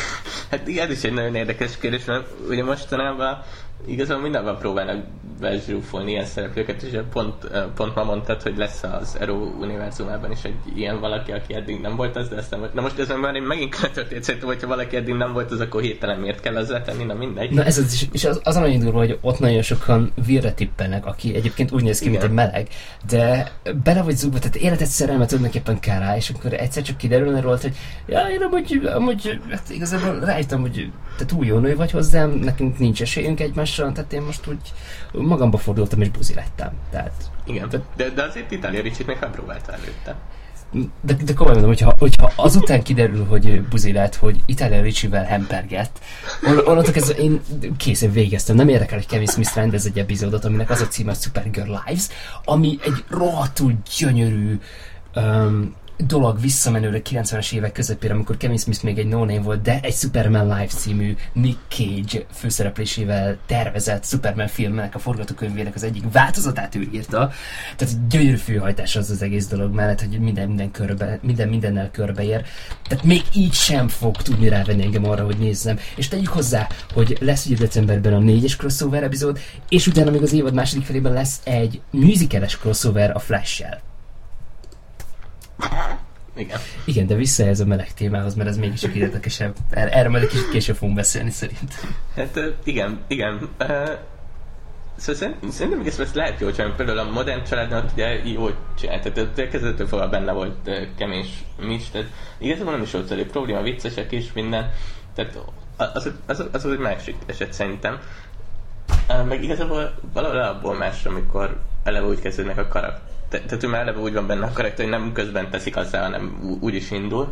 Hát ez is egy nagyon érdekes kérdés, mert ugye mostanában igazából mindenben próbálnak bezsrúfolni ilyen szereplőket, és pont ma mondtad, hogy lesz az Arrow univerzumában is egy ilyen valaki, aki eddig nem volt az, de aztán volt. Na most ez már megint történt, szerintem, hogyha valaki eddig nem volt az, akkor hirtelen miért kell az letenni, na mindegy. Na ez az, és az nagyon durva, hogy ott nagyon sokan Willre tippelnek, aki egyébként úgy néz ki, mint egy meleg, de bele vagy zúgva, tehát életed szerelmet tulajdonképpen kell rá, és akkor egyszer csak kiderülne róla, hogy ja, én amúgy hát igazából rájöttem, hogy te túl jó nő vagy hozzám, nekünk nincs esélyünk egymással, tehát én most úgy magamba fordultam és buzi lettem. Tehát, igen, de azért Italia Ricsit még felpróbálta előtte. De komolyan mondom, hogyha azután kiderül, hogy buzi lett, hogy Italia Riccivel hempergett, onnantól kezdve én készen végeztem. Nem érdekel, hogy Kevin Smith rendez egy epizódot, aminek az a címe, hogy Supergirl Lives, ami egy rohadtul gyönyörű dolog visszamenőre 90-es évek közepére, amikor Kevin Smith még egy no-name volt, de egy Superman Live című Nick Cage főszereplésével tervezett Superman filmnek a forgatókönyvének az egyik változatát ő írta. Tehát gyönyörű főhajtás az egész dolog mellett, hogy mindennel körbeér. Tehát még így sem fog tudni rávenni engem arra, hogy nézzem. És tegyük hozzá, hogy lesz ugye decemberben a 4-es crossover epizód, és utána még az évad második felében lesz egy musicales crossover a Flash-sel. Igen, de vissza ez a meleg témához, mert ez mégis érdekesebb. Erről majd egy kicsit később fogunk beszélni szerintem. Hát igen. Szóval szerintem még ezt lehet jól csinálni. Például a Modern Családnál ugye jól csinált. Tehát kezdettől fogva benne volt Kevin Smith, tehát igazából nem is volt elég probléma, viccesek is, minden. Tehát az egy másik eset szerintem. Meg igazából valahol abból más, amikor eleve úgy kezdődnek a karakter. Tehát ő már eleve úgy van benne a karakter, hogy nem közben teszik azzá, hanem úgy is indul.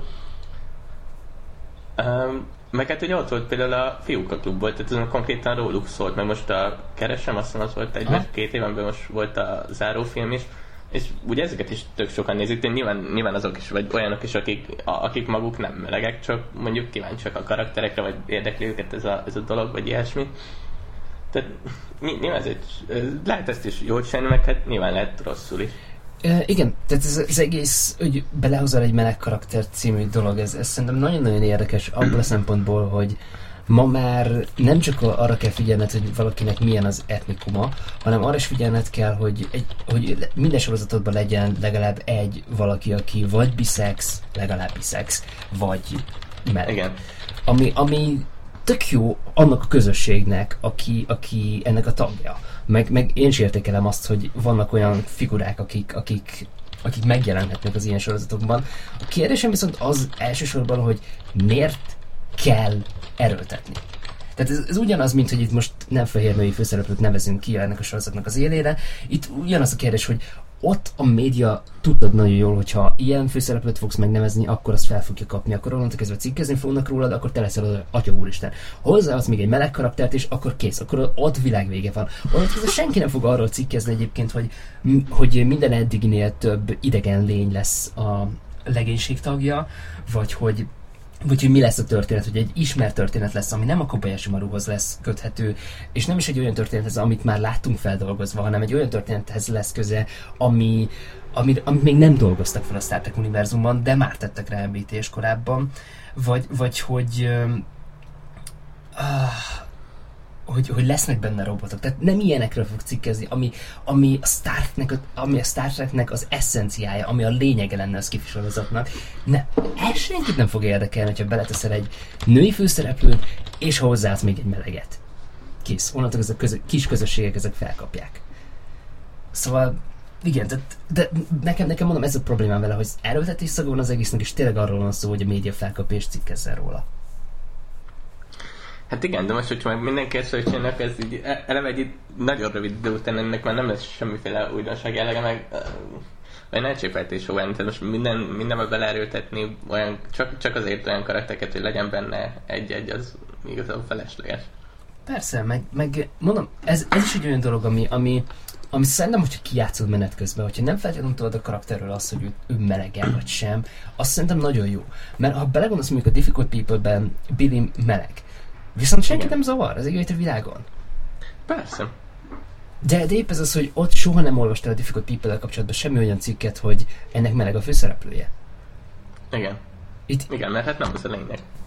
Meg hát ugye ott volt például a Fiúk a klubból, tehát ez konkrétan róluk szólt, meg most keresem, azt hiszem az volt egy vagy 2 évenben, most volt a zárófilm is, és ugye ezeket is tök sokan nézik, de nyilván azok is, vagy olyanok is, akik maguk nem melegek, csak mondjuk kíváncsiak a karakterekre, vagy érdekli őket ez a dolog, vagy ilyesmi. Tehát nyilván lehet ezt is jól csinálni, meg hát nyilván lehet rosszul is. Igen, tehát ez az egész, hogy belehozol egy meleg karakter című dolog, ez szerintem nagyon-nagyon érdekes abból a szempontból, hogy ma már nem csak arra kell figyelned, hogy valakinek milyen az etnikuma, hanem arra is figyelned kell, hogy minden sorozatodban legyen legalább egy valaki, aki vagy biszex, legalább biszex, vagy meleg. Igen. Ami tök jó annak a közösségnek, aki ennek a tagja. Meg én is értékelem azt, hogy vannak olyan figurák, akik megjelenhetnek az ilyen sorozatokban. A kérdésem viszont az elsősorban, hogy miért kell erőltetni. Tehát ez ugyanaz, mint hogy itt most nem fehér női főszereplőt nevezünk ki ennek a sorozatnak az élére. Itt ugyanaz a kérdés, hogy ott a média tudtad nagyon jól, hogyha ilyen főszereplőt fogsz megnevezni, akkor azt fel fogja kapni, akkor onnantól kezdve cikkezni fognak rólad, akkor te leszel az Atya Úristen. Hozzáadsz még egy meleg karaktert, és akkor kész, akkor ott világvége van. Onnantól kezdve senki nem fog arról cikkezni egyébként, hogy minden eddiginél több idegen lény lesz a legénység tagja, vagy hogy mi lesz a történet, hogy egy ismert történet lesz, ami nem a Kobayashi Maruhoz lesz köthető, és nem is egy olyan történethez, amit már láttunk feldolgozva, hanem egy olyan történethez lesz köze, amit még nem dolgoztak fel a Star Trek univerzumban, de már tettek rá említést korábban, vagy hogy lesznek benne robotok. Tehát nem ilyenekről fog cikkezni, ami a Star Treknek az eszenciája, ami a lényege lenne a sci-fi sorozatnak. Ez senkit nem fog érdekelni, hogyha beleteszel egy női főszereplőt, és hozzáadsz még egy meleget. Kész. Onnantól ezek kis közösségek ezek felkapják. Szóval igen, de nekem mondom, ez a problémám vele, hogy erőltetés szaga van az egésznek, és tényleg arról van szó, hogy a média felkapja és cikkezzel róla. Hát igen, de most, hogyha meg mindenki ezt csinálnak, ez így eleve egy nagyon rövid idő után ennek már nem lesz semmiféle újdonság jellege, meg olyan elcsépeltés olyan, tehát most mindenbe beleerőltetni olyan, csak azért olyan karaktereket, hogy legyen benne egy-egy, az igazából felesleges. Persze, meg mondom, ez is egy olyan dolog, ami szerintem, hogyha kijátszod menet közben, hogyha nem feltétlenül tudod a karakterről azt, hogy ő melege vagy sem, azt szerintem nagyon jó. Mert ha belegondolsz mondjuk a Difficult People-ben Billy meleg, viszont senki nem zavar az egész a világon. Persze. De épp ez az, hogy ott soha nem olvastál a Difficult People-el kapcsolatban semmi olyan cikket, hogy ennek meleg a főszereplője. Igen. Igen, mert hát nem az a lényeg.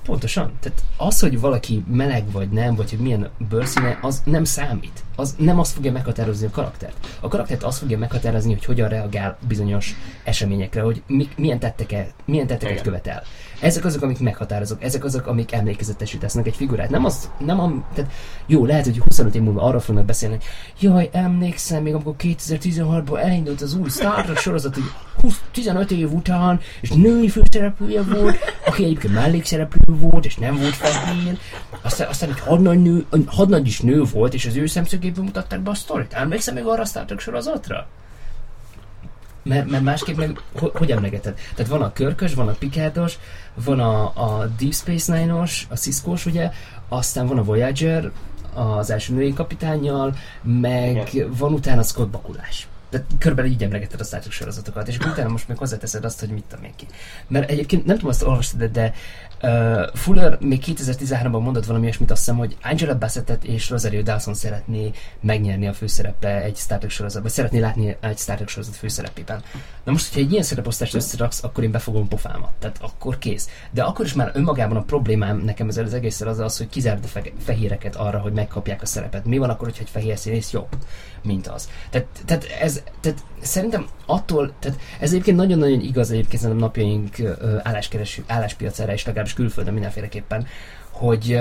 Pontosan. Tehát az, hogy valaki meleg vagy nem, vagy hogy milyen bőrszíne, az nem számít. Az nem azt fogja meghatározni a karaktert. A karaktert azt fogja meghatározni, hogy hogyan reagál bizonyos eseményekre, hogy milyen tetteket követel. Ezek azok, amik meghatározok, ezek azok, amik emlékezetesítesznek egy figurát. Tehát jó, lehet, hogy 25 év múlva arra fognak beszélni, hogy jaj, emlékszem, még amikor 2016-ban elindult az új Star Trek sorozat, hogy 15 év után, és női főszereplője volt, aki egyébként mellékszereplő volt, és nem volt fehér. Aztán egy hadnagy is nő volt, és az ő szemszögéből mutatták be a sztorit. Emlékszem még arra a Star Trek sorozatra? Mert másképp meg hogy emlegeted? Tehát van a Körkös, van a Picardos, van a Deep Space Nine-os, a Cisco-s, ugye, aztán van a Voyager, az első női kapitánnyal, meg van utána Scott Bakulás. Tehát körülbelül így emlegetted a Star Trek sorozatokat, és utána most még hozzáteszed azt, hogy mit tudom én ki. Mert egyébként nem tudom, azt olvastad, de Fuller még 2013-ban mondott valami olyasmit, azt hiszem, hogy Angela Bassettet és Rosario Dawson szeretné megnyerni a főszerepe egy Star Trek sorozat, vagy szeretné látni egy Star Trek sorozat főszerepében. Na most, hogyha egy ilyen szereposztást összeraksz, akkor én befogom pofámat. Tehát akkor kész. De akkor is már önmagában a problémám nekem ezzel az egésszel az, hogy kizárd a fehéreket arra, hogy megkapják a szerepet. Mi van akkor, hogyha egy fehér színész jobb, mint az? Tehát szerintem attól, tehát ez egyébként nagyon-nagyon igaz egyébként a napjaink álláspiacára és legalábbis külföldön mindenféleképpen, hogy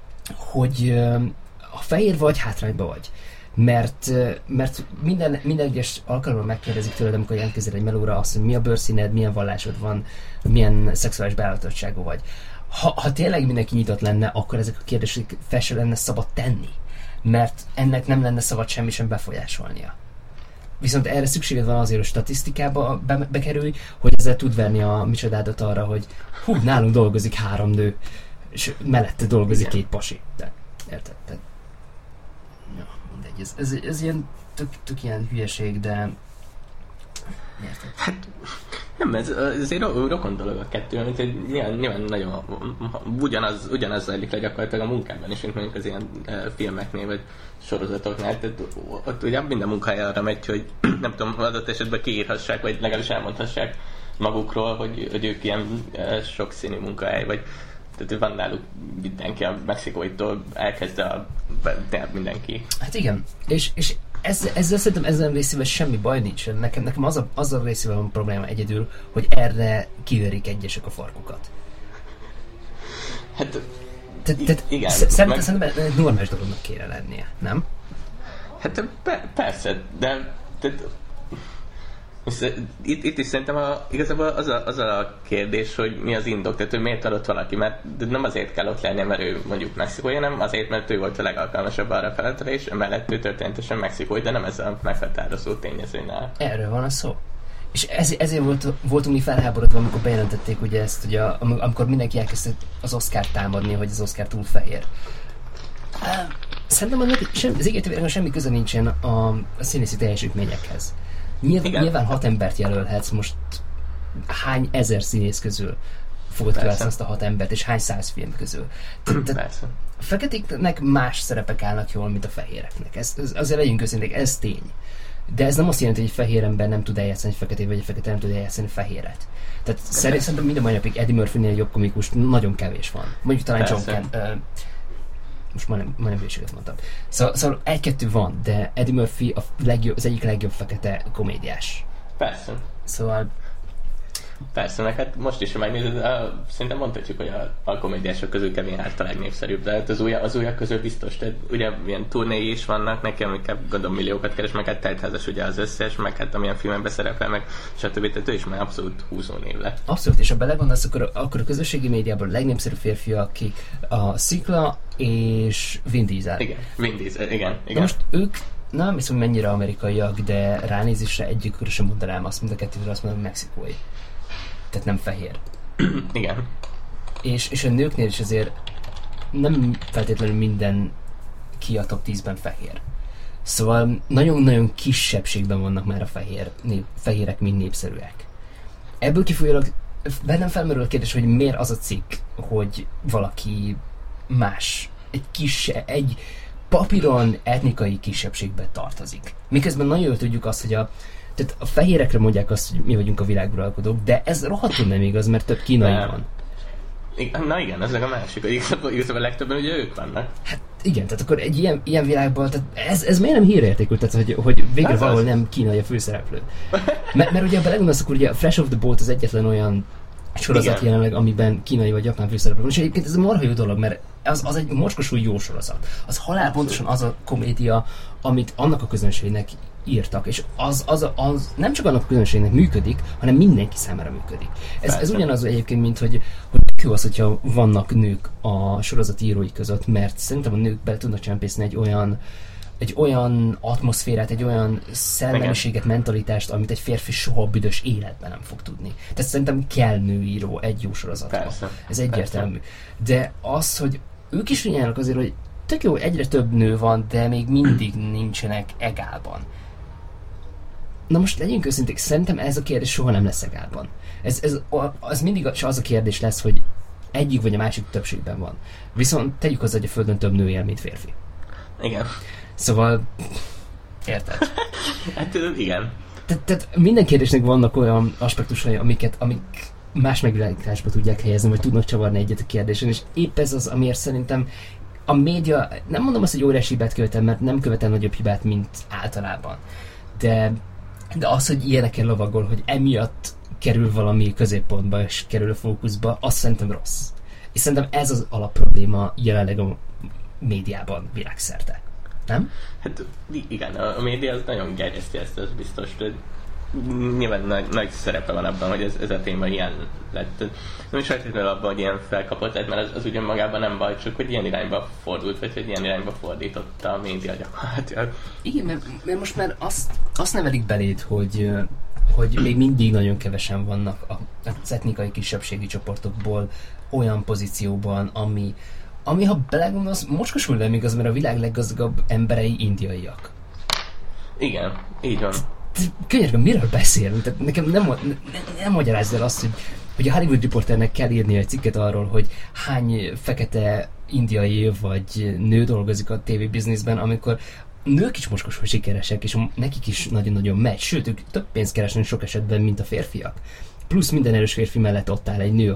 a fehér vagy, hátrányba vagy. Mert minden egyes alkalommal megkérdezik tőled, amikor jelentkezel egy melóra azt, hogy mi a bőrszíned, milyen vallásod van, milyen szexuális beállítottságú vagy. Ha tényleg mindenki nyitott lenne, akkor ezek a kérdések fel se lenne szabad tenni. Mert ennek nem lenne szabad semmi sem befolyásolnia. Viszont erre szükséged van azért, hogy statisztikába bekerülj, hogy ezzel tud verni a micsodádat arra, hogy nálunk dolgozik 3 nő, és mellette dolgozik 2 pasi. Érted? Ja, mindegy. Ez ilyen tök ilyen hülyeség, de... Érted? Hát, nem, ez egy rokon dolog a kettő, amit nyilván nagyon ugyanaz zajlik le gyakorlatilag a munkában is, mint mondjuk az ilyen filmeknél, vagy sorozatoknál. Tehát ott ugye minden munkahely arra megy, hogy nem tudom, adott esetben kiírhassák, vagy legalábbis elmondhassák magukról, hogy ők ilyen sokszínű munkahely, vagy tehát van náluk mindenki, a mexikóitól elkezdve mindenki. Hát igen, és ezzel szerintem ezen részével semmi baj nincs. Nekem az a részével van probléma egyedül, hogy erre kiverik egyesek a farkukat. Hát, igen. Szerintem normális dolognak kéne lennie, nem? Hát persze, de itt is szerintem igazából az a kérdés, hogy mi az indok, tehát hogy miért adott valaki, mert nem azért kell ott lennie, mert ő mondjuk mexikói, hanem azért, mert ő volt a legalkalmasabb arra a feladatra, és emellett ő történetesen mexikói, de nem ez a meghatározó tényezőnál. Erről van a szó. És ezért voltunk mi felháborodva, amikor bejelentették ugye ezt, ugye, amikor mindenki elkezdte az Oscart támadni, hogy az Oscar túl fehér. Szerintem az égétővéregen semmi köze nincsen a színészi teljesítményekhez. Nyilván 6 embert jelölhetsz, most hány ezer színész közül fogod kiválasztani azt a 6 embert, és hány 100 film közül. Tehát a feketéknek más szerepek állnak jól, mint a fehéreknek. Azért legyünk őszinték, ez tény. De ez nem azt jelenti, hogy egy fehér ember nem tud eljátszani egy feketét, vagy egy fekete nem tud eljátszani fehéret. Tehát szerintem minden mai napig Eddie Murphy-nél jobb komikus nagyon kevés van. Mondjuk talán John Candy. Most majdnem hülyeséget mondtam. Szóval 1-2 van, de Eddie Murphy az egyik legjobb fekete komédiás. Persze. Szóval... Persze, meg hát most is, ha megnézed, szerintem mondhatjuk, hogy a komédiások közül Kevin Hart a legnépszerűbb, de hát az újak közül biztos, tehát ugye ilyen turnéi is vannak, nekem inkább gondolom milliókat keres, meg hát teltházas ugye az összes, meg hát amilyen filmekben szerepel, meg stb. Tehát ő is már abszolút húzónév lett. Abszolút, és ha belegondolsz, akkor a közösségi médiában a legnépszerűbb férfi, aki a Szikla és Vin Diesel. Igen, Vin Diesel, igen. De most ők nem hiszem, hogy mennyire amerikaiak, de ránézésre egyikről sem mondanám azt, mind a kettőről azt mondom, mexikói. Tehát nem fehér. Igen. És a nőknél is azért nem feltétlenül minden ki a top 10-ben fehér. Szóval nagyon-nagyon kisebbségben vannak már a fehérek, mint népszerűek. Ebből kifolyólag bennem felmerül a kérdés, hogy miért az a cikk, hogy valaki más, egy papíron etnikai kisebbségbe tartozik. Miközben nagyon jól tudjuk azt, hogy tehát a fehérekre mondják azt, hogy mi vagyunk a világuralkodók, de ez rohadtul nem igaz, mert több kínai van. Na igen, ez meg a másik, hogy igazából legtöbben ugye ők vannak. Hát igen, tehát akkor egy ilyen világban, tehát ez miért nem hírértékű, tehát hogy végre ez valahol nem kínai a főszereplő. Mert ugye belegondolsz, akkor ugye a Fresh of the Boat az egyetlen olyan sorozat jelenleg, amiben kínai vagy japán főszereplő van, és egyébként ez a marha jó dolog, mert az egy mocskosul jó sorozat. Az halálpontosan az a komédia, amit annak a közönségnek írtak, és az nem csak annak a közönségnek működik, hanem mindenki számára működik. Ez ugyanaz egyébként, mint hogy jó az, hogyha vannak nők a sorozat írói között, mert szerintem a nők bele tudnak csempészni egy olyan atmoszférát, egy olyan szellemiséget, mentalitást, amit egy férfi soha büdös életben nem fog tudni. Tehát szerintem kell nőíró egy jó sorozatban. Ez egyértelmű. De az, hogy ők is figyelnek azért, hogy tök jó, egyre több nő van, de még mindig nincsenek egálban. Na most legyünk őszinték, szerintem ez a kérdés soha nem lesz egálban. Az mindig az a kérdés lesz, hogy egyik vagy a másik többségben van. Viszont tegyük hozzá, hogy a Földön több nő él, mint férfi. Igen. Szóval, érted? Hát igen. Tehát minden kérdésnek vannak olyan aspektusai, amik más megvilágításba tudják helyezni, vagy tudnak csavarni egyet a kérdésen, és épp ez az, amiért szerintem a média, nem mondom azt, hogy óriási hibát követel, mert nem követel nagyobb hibát, mint általában. De az, hogy ilyeneken lovagol, hogy emiatt kerül valami középpontba, és kerül a fókuszba, azt szerintem rossz. És szerintem ez az alapprobléma jelenleg a médiában világszerte. Nem? Hát igen, a média az nagyon gerjeszti ezt, az biztos, de nyilván nagy szerepe van abban, hogy ez a téma ilyen lett. Nem is feltétlenül abban, hogy ilyen felkapott lett, mert az ugyan magában nem baj, csak hogy ilyen irányba fordult, vagy hogy ilyen irányba fordította a média gyakorlatilag. Igen, mert most már azt nevelik beléd, hogy még mindig nagyon kevesen vannak az etnikai kisebbségi csoportokból olyan pozícióban, ami ha belegondolsz, mocskosul nem igaz, mert a világ leggazdagabb emberei indiaiak. Igen, így van. Könyörgöm, miről beszélünk? Tehát nekem nem magyarázd el azt, hogy a Hollywood Reporternek kell írni egy cikket arról, hogy hány fekete indiai vagy nő dolgozik a TV businessben, amikor nők is mocskosul sikeresek, és nekik is nagyon-nagyon megy, sőt, ők több pénzt keresnek sok esetben, mint a férfiak. Plusz minden erős férfi mellett ott áll egy nő,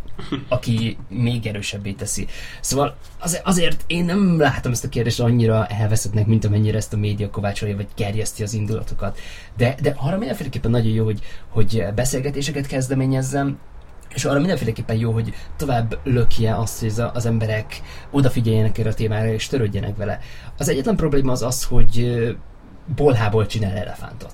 aki még erősebbé teszi. Szóval azért én nem látom ezt a kérdést annyira elveszettnek, mint amennyire ezt a média kovácsolja, vagy gerjeszti az indulatokat. De arra mindenféleképpen nagyon jó, hogy beszélgetéseket kezdeményezzem, és arra mindenféleképpen jó, hogy tovább lökje azt, hogy az emberek odafigyeljenek erre a témára, és törődjenek vele. Az egyetlen probléma az, hogy bolhából csinál elefántot.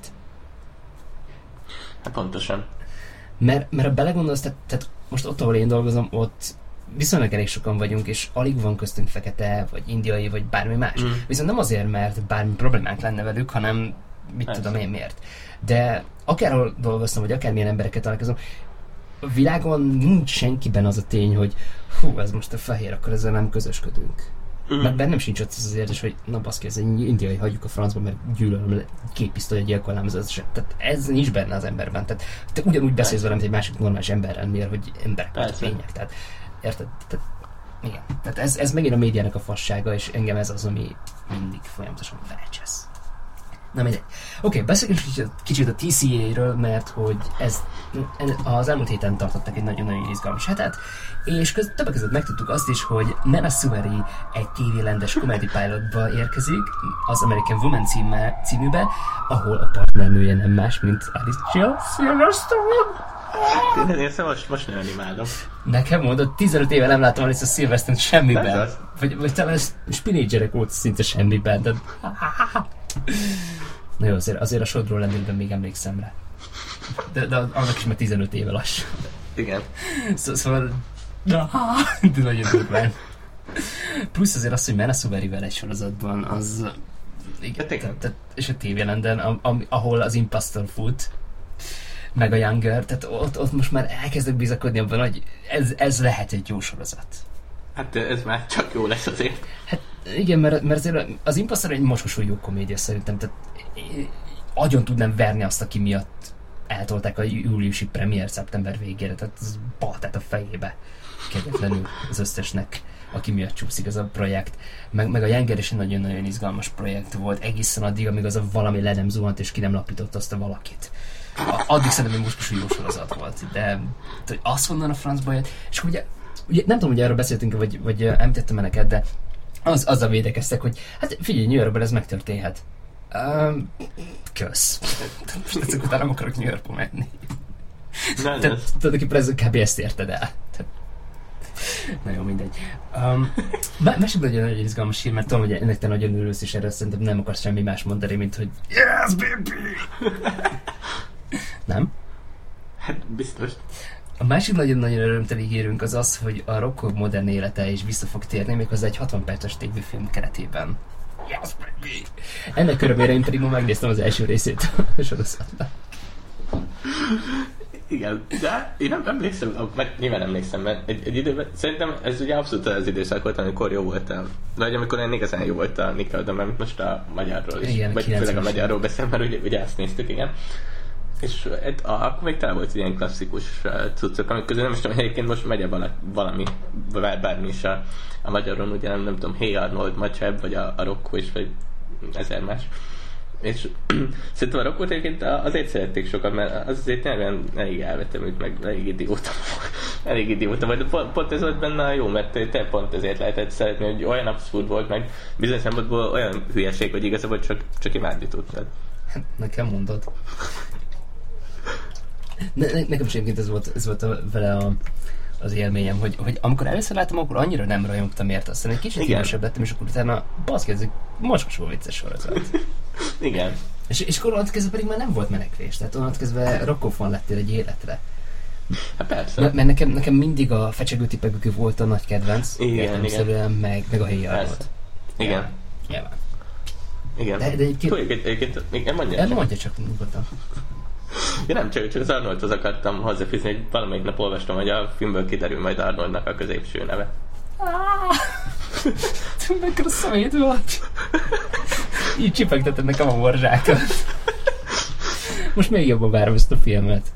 Hát pontosan. Mert ha belegondolsz, tehát most ott, ahol én dolgozom, ott viszonylag elég sokan vagyunk, és alig van köztünk fekete, vagy indiai, vagy bármi más. Viszont nem azért, mert bármi problémánk lenne velük, hanem mit tudom én miért. De akárhol dolgoztam, vagy akármilyen embereket találkozom, a világon nincs senkiben az a tény, hogy hú, ez most a fehér, akkor ezzel nem közösködünk. Mert bennem sincs ott az érzés, hogy na baszki, ez egy indiai, hagyjuk a francba, mert gyűlölöm, 2 pisztolyat gyilkolnám az összeset. Tehát ez nincs benne az emberben. Tehát te ugyanúgy beszélsz velem, mint egy másik normális emberrel, miért, hogy emberek vagy lények. Tehát érted? Tehát, igen. Tehát ez megint a médiának a fassága, és engem ez az, ami mindig folyamatosan felcsesz. Na mindegy. Oké, beszéljünk kicsit a TCA-ről, mert hogy az elmúlt héten tartottak egy nagyon-nagyon izgalmas hetet, és többek között megtudtuk azt is, hogy Mena Suvari egy TV-landes comedy pilotba érkezik, az American Woman címűbe, ahol a partnernője nem más, mint Alicia Silverstone. Én most nagyon imádom. Nekem mondod, 15 éve nem láttam Alicia Silverstone semmiben. Vagy talán Spinach óta szinte semmiben, de... Na jó, azért a sodró lendőben még emlékszem rá. De annak is már 15 éve lassú. Igen. Szóval... de nagyon durván. Plusz azért az, hogy Mena Suvarivel egy sorozatban, az... igen, és a TV-lenden, ahol az Imposter fut, meg a Younger, tehát ott most már elkezdek bizakodni abban, hogy ez lehet egy jó sorozat. Hát ez már csak jó lesz azért. Hát igen, mert azért az Imposter egy mocskosul jó komédia szerintem, tehát agyon tudnám verni azt, aki miatt eltolták a júliusi premier szeptember végére, tehát ez baltát a fejébe kegyetlenül az összesnek, aki miatt csúszik ez a projekt. Meg a Younger is egy nagyon-nagyon izgalmas projekt volt, egészen addig, amíg az a valami le nem zuhant, és ki nem lapított azt a valakit. Addig szerintem egy mocskosul jó sorozat volt, de azt honnan a francba jött, és ugye ugye nem tudom, hogy erről beszéltünk, vagy említettem neked, de azzal védekeztek, hogy hát figyelj, New Yorkban ez megtörténhet. Kösz. Ezek után nem akarok New Yorkba menni. Tulajdonképpen ez kb. Ezt érted el. Na jó, mindegy. Mesélj nagyon izgalmas hír, mert tudom, hogy ennek te nagyon örülsz, és erről szerintem nem akarsz semmi más mondani, mint hogy yes, baby! Nem? Hát biztos. A másik nagyon-nagyon örömteli hírünk az az, hogy a Rocco modern élete is vissza fog térni, méghozzá egy 60 perces tévéfilm keretében. Yes, baby! Ennek örömére én pedig ma megnéztem az első részét a sorozatnak. Igen, de én nem emlékszem, mert nyilván emlékszem, mert egy időben, szerintem ez ugye abszolút az időszak volt, amikor jó volt vagy amikor én igazán jó volt a Nickelodeon, mert most a magyarról is, igen, vagy főleg a magyarról beszélem, mert ugye azt néztük, igen. És akkor még tele volt ilyen klasszikus cuccok, amik közül nem is tudom, egyébként most megy valami, bármi is a magyaron, ugye nem tudom, Hey Arnold, Macsebb, vagy a Rocco is, vagy 1000 más. És szerintem a Rockot egyébként azért szerették sokat, mert az azért tényleg elég elvetemült, meg elég idióta volt, de pont ez volt benne jó, mert te pont ezért lehetett szeretni, hogy olyan abszurd volt, meg bizonyos szempontból olyan hülyeség, hogy igazából csak imádni tudtad. Nekem mondod. Nekem is egyébként ez volt vele az élményem, hogy amikor először láttam, akkor annyira nem rajongtam érte, aztán egy kicsit hívesebb lettem, és akkor utána baszki, ez egy mocskosó vicces sorozat. Igen. És akkor onnantól kezdve pedig már nem volt menekvés, tehát onnantól kezdve Rocco fan lettél egy életre. Hát persze. Mert nekem mindig a fecsegőtipegőkő volt a nagy kedvenc, igen. meg a Hey Arnold. Igen. Nyilván. Igen. De egyébként mondja csak nyugodtan. Ja nem, csak az Arnoldhoz akartam hozzáfűzni, hogy valamelyik nap olvastam, hogy a filmből kiderül majd Arnoldnak a középső neve. Mekkora szemét volt. Így csipegteted nekem a morzsákat. Most még jobban várom ezt a filmet.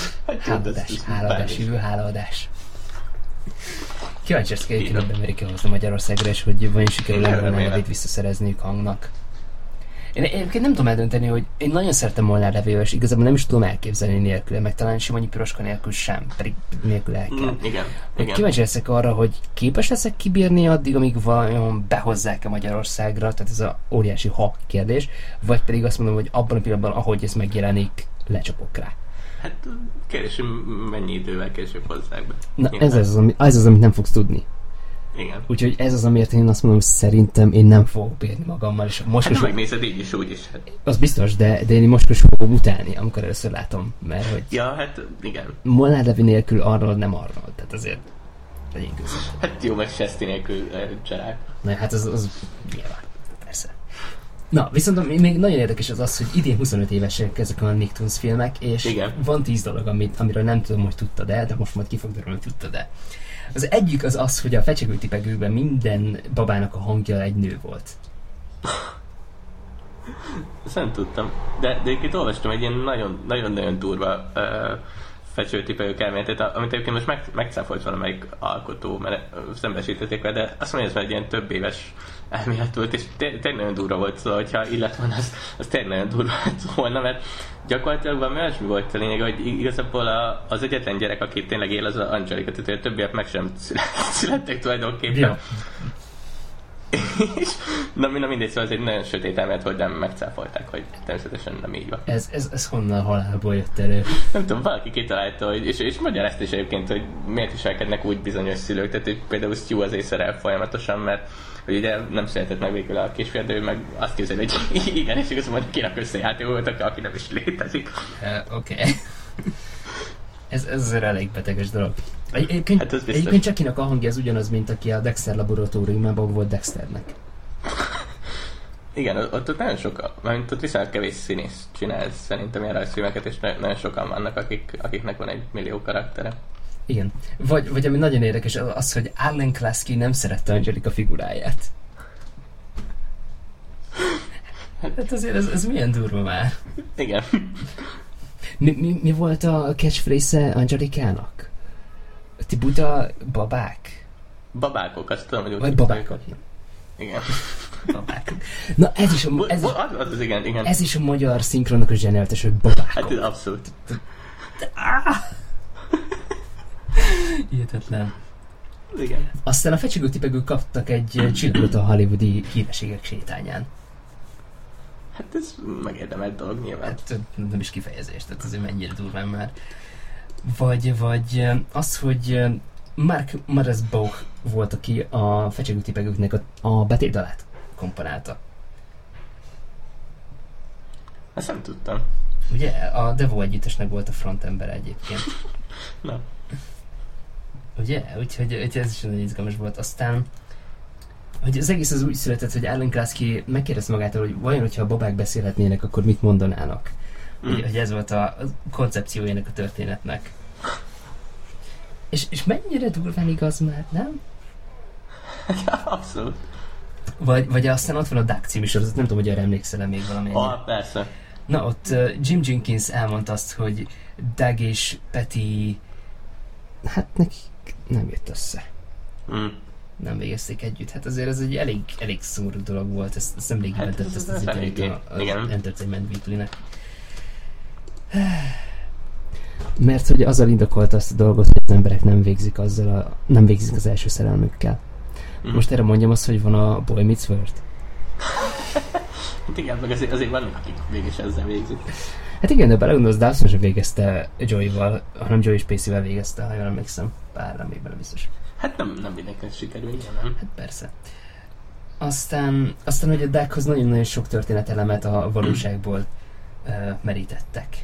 Hálaadás. Kíváncsi ezt kell Amerika hozni Magyarországra, és hogy vajon sikerül a nevét visszaszerezniük Hangnak. Én egyébként nem tudom eldönteni, hogy én nagyon szeretem Molnár Levével, és igazából nem is tudom elképzelni nélküle, meg talán Simonyi Piroska nélkül sem, pedig nélkül el kell. Igen. Kíváncsi leszek arra, hogy képes leszek kibírni addig, amíg vajon behozzák-e Magyarországra, tehát ez a óriási ha kérdés, vagy pedig azt mondom, hogy abban a pillanatban, ahogy ez megjelenik, lecsapok rá. Hát kérdés, hogy mennyi idővel később hozzák be. Na, ez az, amit nem fogsz tudni. Igen. Úgyhogy ez az, amiért én azt mondom, hogy szerintem én nem fogok bírni magammal. És hát megnézed így is, úgy is. Hát. Az biztos, de én most fogom utálni, amikor először látom. Mert hogy... Ja, hát igen. Molnár Levi nélkül Arnold nem Arnold, tehát azért legyünk között. Hát jó, meg Sesti nélkül Gerard. Na, hát az nyilván, persze. Na, viszont még nagyon érdekes az, hogy idén 25 évesek ezek a Nicktoons filmek, és igen. Van 10 dolog, amiről nem tudom, hogy tudtad-e, de most majd ki fog derülni, hogy tudtad-e. Az egyik az, hogy a fecsegőtipegőkben minden babának a hangja egy nő volt. Ezt nem tudtam. De egyébként olvastam egy ilyen nagyon-nagyon durva fecsegőtipegők elméletet, amit egyébként most megcáfolt valamelyik alkotó, mert szembesítették vele, de azt mondja, hogy ez egy ilyen több éves elmélet volt, és tényleg nagyon durva volt, szóval, hogyha illet van, az tényleg nagyon durva volna, mert gyakorlatilag valami olyasmi volt a lényeg, hogy igazából az egyetlen gyerek, aki tényleg él, az az Angelika, tehát a többiek meg sem születtek tulajdonképpen. Ja. És, na mindegy, szóval ez egy nagyon sötét elmélet, hogy nem megcáfolták, hogy természetesen nem így van. Ez honnan halálból jött elő? Nem tudom, valaki kitalálta, hogy, és magyarázta is egyébként, hogy miért viselkednek úgy bizonyos szülők, tehát hogy például Stu azért szerel folyamatosan, mert hogy ugye nem született meg végül a kisfiad, de ő meg azt képzeli, hogy igen, és igazából kirak összejátékolt, aki nem is létezik. Oké. Ez azért elég beteges dolog. Egyébként Chuckynak a hangja az ugyanaz, mint aki a Dexter laboratóriumában volt Dexternek. Igen, ott nagyon sokan, mert ott viszont kevés színész csinál szerintem ilyen rajzfilmeket, és nagyon sokan vannak, akiknek van 1 millió karaktere. Igen. Vagy ami nagyon érdekes az, hogy Arlen Klasky nem szerette Angelika figuráját. Hát azért ez milyen durva már. Igen. Mi volt a catchphrase Angelikának? Ti buta babák? Babákok, azt tudom, hogy úgy... Vagy babákok. Igen. Babák. Na ez is igen. Ez is a magyar szinkronnak a zseniáltas, hogy babákok. Hát ez abszolút. Hihetetlen. Igen. Aztán a fecsegő-tipegők kaptak egy csillagot a hollywoodi hírességek sétányán. Hát ez megérdemelt dolog nyilván. Hát nem is kifejezés, tehát azért mennyire durván már. Vagy az, hogy Mark Mothersbaugh volt, aki a fecsegő-tipegőknek a betétdalát komponálta. Ezt nem tudtam. Ugye? A Devo együttesnek volt a frontember egyébként. Na. Ugye? Úgyhogy ez is nagyon izgalmas volt. Aztán, hogy az egész az úgy született, hogy Alan Klasky megkérdezte magától, hogy vajon, hogyha a babák beszélhetnének, akkor mit mondanának. Hogy ez volt a koncepciója ennek a történetnek. És mennyire durván igaz már, nem? Ja, abszolút. Vagy aztán ott van a Duck című sorozat, nem tudom, hogy arra emlékszel még valamilyen. Persze. Na, ott Jim Jenkins elmondta azt, hogy Doug és Patty, hát nekik nem jött össze. Nem végezték együtt. Hát azért ez egy elég szomorú dolog volt, ezt nemrég jelentett ezt az interjút az Entertainment Weekly-nek. Mert hogy azzal indokolta azt a dolgot, hogy az emberek nem végzik az első szerelmükkel. Most erre mondjam azt, hogy van a Boy Meets World. Hát igen, meg azért vannak, akik mégis ezzel végzik. Hát igen, de belegondolsz, Dawson sem végezte Joey-val, hanem Joey Spacey-vel végezte, ha jól emlékszem. Pár, még bele biztos. Hát nem mindenkinek sikerül, igen, nem? Hát persze. Aztán hogy a Duckhoz nagyon-nagyon sok történetelemet a valóságból merítettek.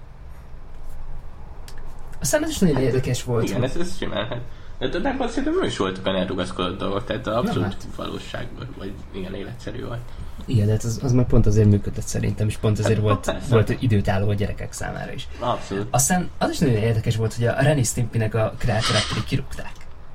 Aztán ez is nagyon érdekes volt. Igen, ez simán. De a Duckban szerintem nem is voltak olyan elrugaszkodott dolgok, tehát abszolút valóságban, vagy igen, életszerű volt. Igen, de hát az meg pont azért működött szerintem, és pont azért volt időtálló a gyerekek számára is. Abszolút. Aztán az is nagyon érdekes volt, hogy a Renny Stimpynek a kreátorát pedig kirúgták.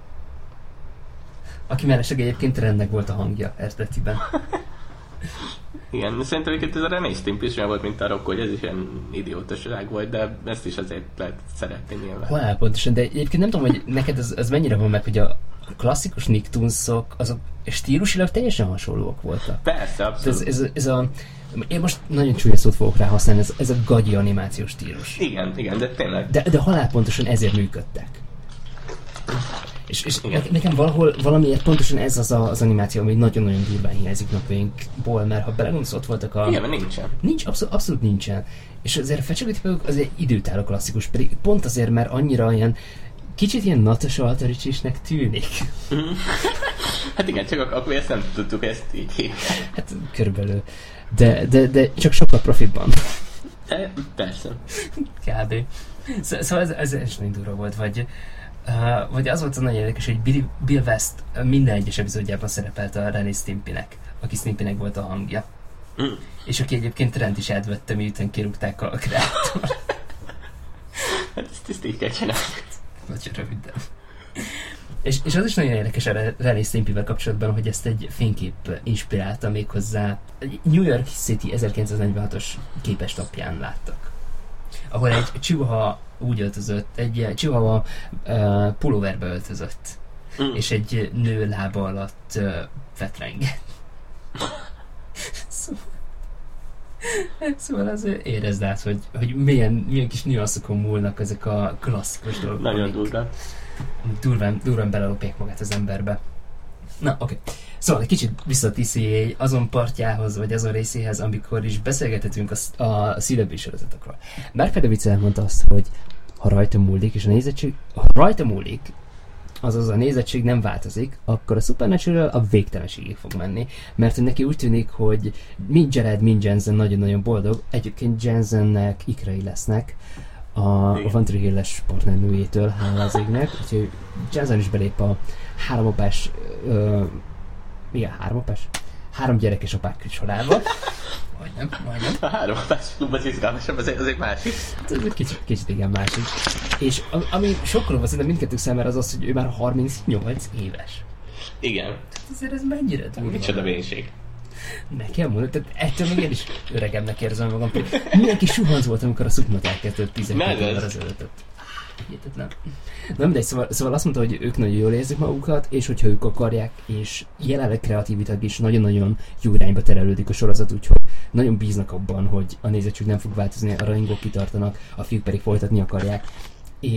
Aki mellesleg egyébként Rennek volt a hangja eredetiben. Igen, szerintem ez a Renny Stimpy is olyan volt, mint a Rocco, hogy ez is ilyen idiótaság volt, de ezt is azért lehet szeretni nyilván. Pontosan, de egyébként nem tudom, hogy neked ez mennyire van meg, hogy a klasszikus Nicktoonsok, azok stílusilag teljesen hasonlóak voltak. Persze, abszolút. Ez a én most nagyon csúnya szót fogok rá használni, ez a gagyi animációs stílus. Igen, de tényleg. De halálpontosan ezért működtek. És nekem valamiért pontosan ez az animáció, ami nagyon-nagyon durván hiányzik napjainkból, mert ha belegondolsz, ott voltak a... Igen, mert nincsen. Abszolút nincsen. És azért a fecsegőtipegők az egy időtálló klasszikus, pedig pont azért, mert annyira ilyen kicsit ilyen Natasha Altericsisnek tűnik. Hát igen, csak akkor ezt nem tudtuk ezt így hívni. Hát körülbelül. De csak sokkal profitban. Persze. Kb. Szóval ez nagyon durva volt, vagy az volt a nagyon érdekes, hogy Bill West minden egyes epizódjában szerepelt a Renny Stimpynek, aki Stimpynek volt a hangja. És aki egyébként Rent is átvette, miután kirúgták a kreátort. Hát ezt így kell csinálni. Nagyon röviden. És az is nagyon érdekes a Renny Stimpyvel kapcsolatban, hogy ezt egy fénykép inspirálta méghozzá New York City 1946-os képeslapján láttak. Ahol egy chihuahua úgy öltözött, egy chihuahua pulóverbe öltözött, és egy nő lába alatt fetrengett. Szóval azért érezd át, hogy milyen kis nüanszokon múlnak ezek a klasszikus dolgok. Nagyon durva. Durván belelopják magát az emberbe. Na, oké. Szóval egy kicsit vissza a TCA azon partjához, vagy azon részéhez, amikor is beszélgethetünk a CW sorozatokról. Mark Pedowitz elmondta azt, hogy ha rajta múlik, és ha rajta múlik, azaz a nézettség nem változik, akkor a Supernatural a végtelenségig fog menni, mert neki úgy tűnik, hogy mind Jared, mind Jensen nagyon-nagyon boldog, egyébként Jensennek ikrei lesznek a One Tree Hill-es partnernőjétől, hála az égnek, úgyhogy Jensen is belép a háromapás, három gyerekes apák sorába. Majdnem. A háromapás klub az izgalmasabb, az egy másik. Ez egy kicsit igen másik. És ami sokkoló volt szerintem mindkettők számára az, hogy ő már 38 éves. Igen. Ezért ez mennyire durva. Micsoda vénység. Nekem mondod, tehát ettől még én is öregemnek érzem magam. Milyen kis suhanc volt, amikor a szukmat elkezdett 12 évvel ezelőtt. Hihetetlen. Nem, de szóval azt mondta, hogy ők nagyon jól érzik magukat, és hogyha ők akarják, és jelenleg kreatívitak is nagyon-nagyon jó irányba terelődik a sorozat, úgyhogy nagyon bíznak abban, hogy a nézettség nem fog változni, a rajongók kitartanak, a fiúk pedig folytatni akarják. És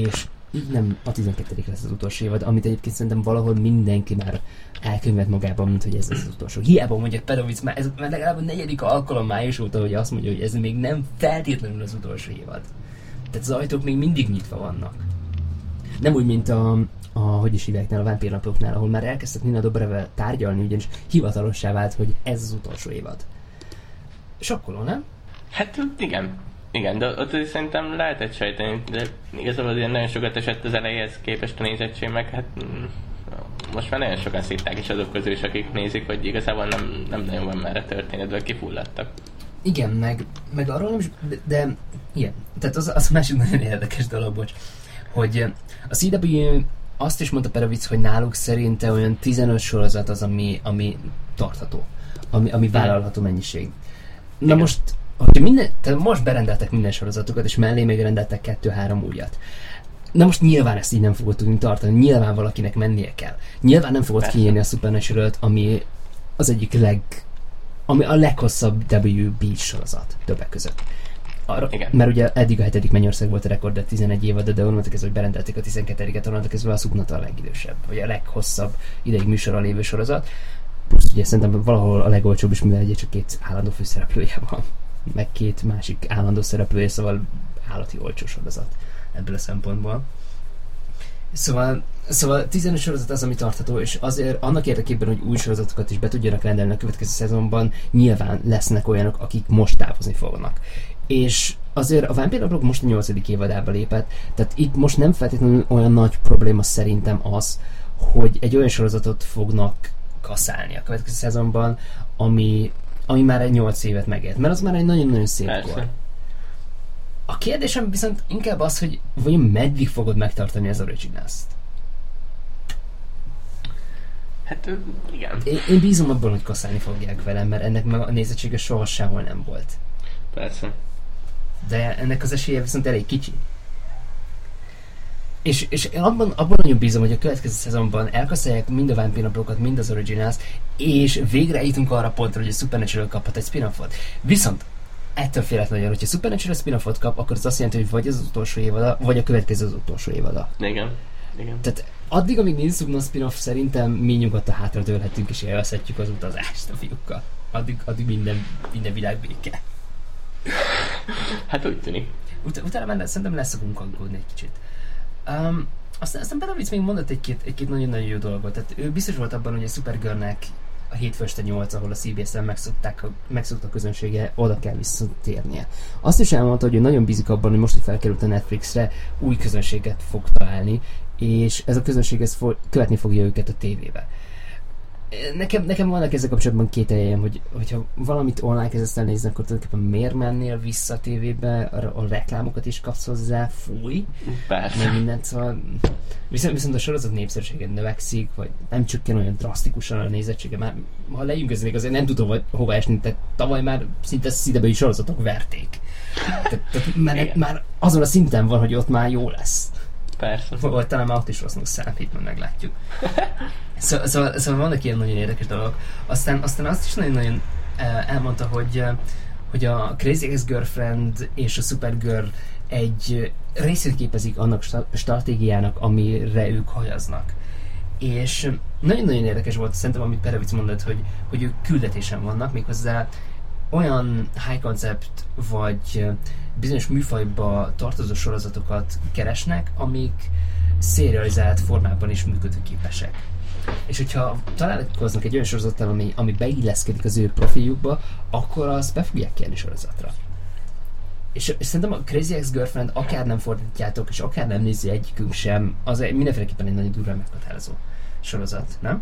így nem a 12. lesz az utolsó évad, amit egyébként szerintem valahol mindenki már elkönyvelt magában, mint hogy ez lesz az utolsó. Hiába mondja Perovic, már ez már legalább a 4. alkalom május óta, hogy azt mondja, hogy ez még nem feltétlenül az utolsó évad. Tehát az ajtók még mindig nyitva vannak. Nem úgy, mint hogy is hívják a vámpírnapoknál, ahol már elkezdtek Nina Dobrevel tárgyalni, ugyanis hivatalossá vált, hogy ez az utolsó évad. Sokkoló, nem? Hát igen, de ott szerintem lehetett sejteni, de igazából ilyen nagyon sokat esett az elejéhez képest a nézettség, meg hát most már nagyon sokan szitták is azok közül is, akik nézik, hogy igazából nem nagyon van merre történetből kifulladtak. Igen, meg arról nem is, de igen. Tehát az a másik nagyon érdekes dolog, bocs, hogy a CW azt is mondta Perovic, hogy náluk szerinte olyan 15 sorozat az, ami tartható, ami vállalható mennyiség. Na igen. Most, tehát most berendeltek minden sorozatukat, és mellé még rendeltek 2-3 újat. Na most nyilván ezt így nem fogod tudni tartani, nyilván valakinek mennie kell. Nyilván nem fogod kinyírni a Supernatural-t, ami az egyik ami a leghosszabb WB sorozat többek között. Mert ugye eddig a 7. Mennyország volt a rekord, de 11 évad, de onnantól kezdve, hogy berendelték a 12-et, onnantól kezdve a Supernatural a legidősebb, vagy a leghosszabb ideig műsorra lévő sorozat. Plusz ugye szerintem valahol a legolcsóbb is, mivel csak 2 állandó főszereplője van, meg 2 másik állandó szereplője, szóval állati olcsó sorozat ebből a szempontból. Szóval 15 sorozat az, ami tartható, és azért annak érdekében, hogy új sorozatokat is be tudjanak rendelni a következő szezonban, nyilván lesznek olyanok, akik most távozni fognak. És azért a Vámpírnaplók most a 8. évadába lépett, tehát itt most nem feltétlenül olyan nagy probléma szerintem az, hogy egy olyan sorozatot fognak kaszálni a következő szezonban, ami már egy 8 évet megélt, mert az már egy nagyon-nagyon szép kor. A kérdésem viszont inkább az, hogy vajon meddig fogod megtartani az Originals-t? Hát igen. Én bízom abban, hogy kaszálni fogják velem, mert ennek a nézettsége soha sehol nem volt. Persze. De ennek az esélye viszont elég kicsi. És én abban nagyon bízom, hogy a következő szezonban elkaszálják mind a Vámpírnaplókat, mind az Originals, és végre jutunk arra pontra, hogy a Supernatural kaphat egy spin-offot. Viszont ettől félek nagyon, hogyha Supernatural spin-offot kap, akkor az azt jelenti, hogy vagy az utolsó évada, vagy a következő az utolsó évada. Igen. Tehát addig, amíg nincs spin-off, szerintem mi nyugodtan hátra dőlhetünk és élvezhetjük az utazást a fiúkkal. Addig minden világ béke. Hát úgy tűnik. Utána már szerintem leszokunk aggódni egy kicsit. Aztán Perovic még mondott egy-két nagyon-nagyon jó dolgot. Tehát ő biztos volt abban, hogy a Supergirlnek a hétfő este 8, ahol a CBS-en megszokta a közönsége, oda kell visszatérnie. Azt is elmondta, hogy ő nagyon bízik abban, hogy most, hogy felkerült a Netflixre, új közönséget fog találni, és ez a közönség követni fogja őket a tévébe. Nekem vannak ezzel kapcsolatban kételjeim, hogyha valamit online kezdesz el nézni, akkor tulajdonképpen miért mennél vissza a tévébe, a reklámokat is kapsz hozzá, fúj, meg mindent, szóval viszont a sorozat népszerűsége növekszik, vagy nem csökken olyan drasztikusan a nézettsége, már ha leünköznék, azért nem tudom, hogy hova esni, tehát tavaly már szinte szidebeli sorozatok verték. Tehát már azon a szinten van, hogy ott már jó lesz. Persze. Vagy talán már ott is rossznak számít, majd meglátjuk. Szóval vannak ilyen nagyon érdekes dolgok. Aztán azt is nagyon-nagyon elmondta, hogy a Crazy Ex-Girlfriend és a Supergirl egy részét képezik annak stratégiának, amire ők hajaznak. És nagyon-nagyon érdekes volt szerintem, amit Perovic mondott, hogy ők küldetésen vannak, méghozzá olyan high concept vagy bizonyos műfajba tartozó sorozatokat keresnek, amik szérializált formában is működőképesek. És hogyha találkoznak egy olyan sorozattal, ami beilleszkedik az ő profiljukba, akkor azt be fogják kérni sorozatra. És szerintem a Crazy Ex-Girlfriend akár nem fordítjátok, és akár nem nézi egyikünk sem, az mindenféleképpen egy nagyon durván meghatározó sorozat, nem?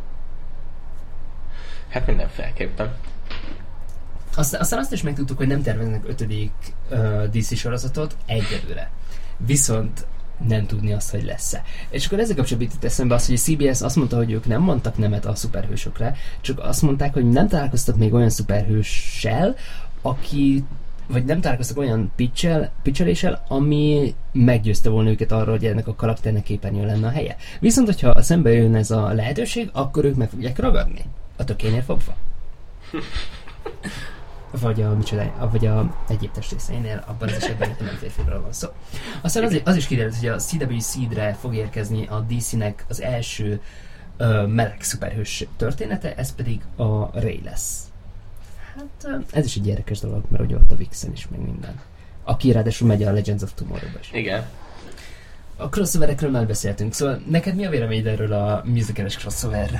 Hát mindenféleképpen. Aztán azt is megtudtuk, hogy nem terveznek 5. DC sorozatot egyelőre. Viszont nem tudni azt, hogy lesz-e. És akkor ezzel kapcsolatban itt eszembe az, hogy a CBS azt mondta, hogy ők nem mondtak nemet a szuperhősökre, csak azt mondták, hogy nem találkoztak még olyan szuperhőssel, vagy nem találkoztak olyan pitcheléssel, ami meggyőzte volna őket arra, hogy ennek a karakternek képernyőn lenne a helye. Viszont, hogyha szembe jön ez a lehetőség, akkor ők meg fogják ragadni. A tökénél fogva. vagy a egyéb testrészeinél, abban az esetben nem férfiról van szó. Aztán az is kiderült, hogy a CW Seedre fog érkezni a DC-nek az első meleg szuperhős története, ez pedig a Ray lesz. Hát ez is egy érdekes dolog, mert ugye ott a Vixen is meg minden. Aki ráadásul megy a Legends of Tomorrow-ba is. Igen. A crossoverekről már beszéltünk, szóval neked mi a véleményed erről a musicales crossoverre?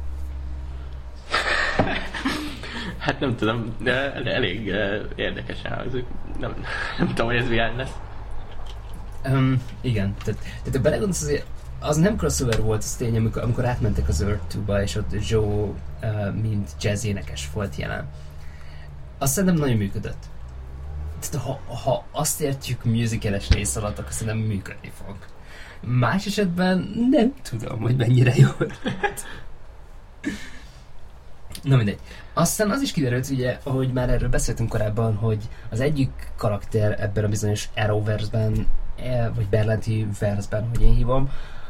Hát nem tudom, de elég érdekesen hangzik. Nem tudom, hogy ez milyen lesz. Igen, tehát belegondolsz azért, az nem crossover volt az tény, amikor átmentek az Earth 2-ba, és ott Joe, mint jazz énekes volt jelen. Azt szerintem nagyon működött. Tehát ha azt értjük musicales rész alatt, akkor szerintem működni fog. Más esetben nem tudom, hogy mennyire jó. Na mindegy. Aztán az is kiderült, ugye, ahogy már erről beszéltünk korábban, hogy az egyik karakter ebben a bizonyos Arrowverse-ben, vagy Berlanti verse-ben, hogy én hívom,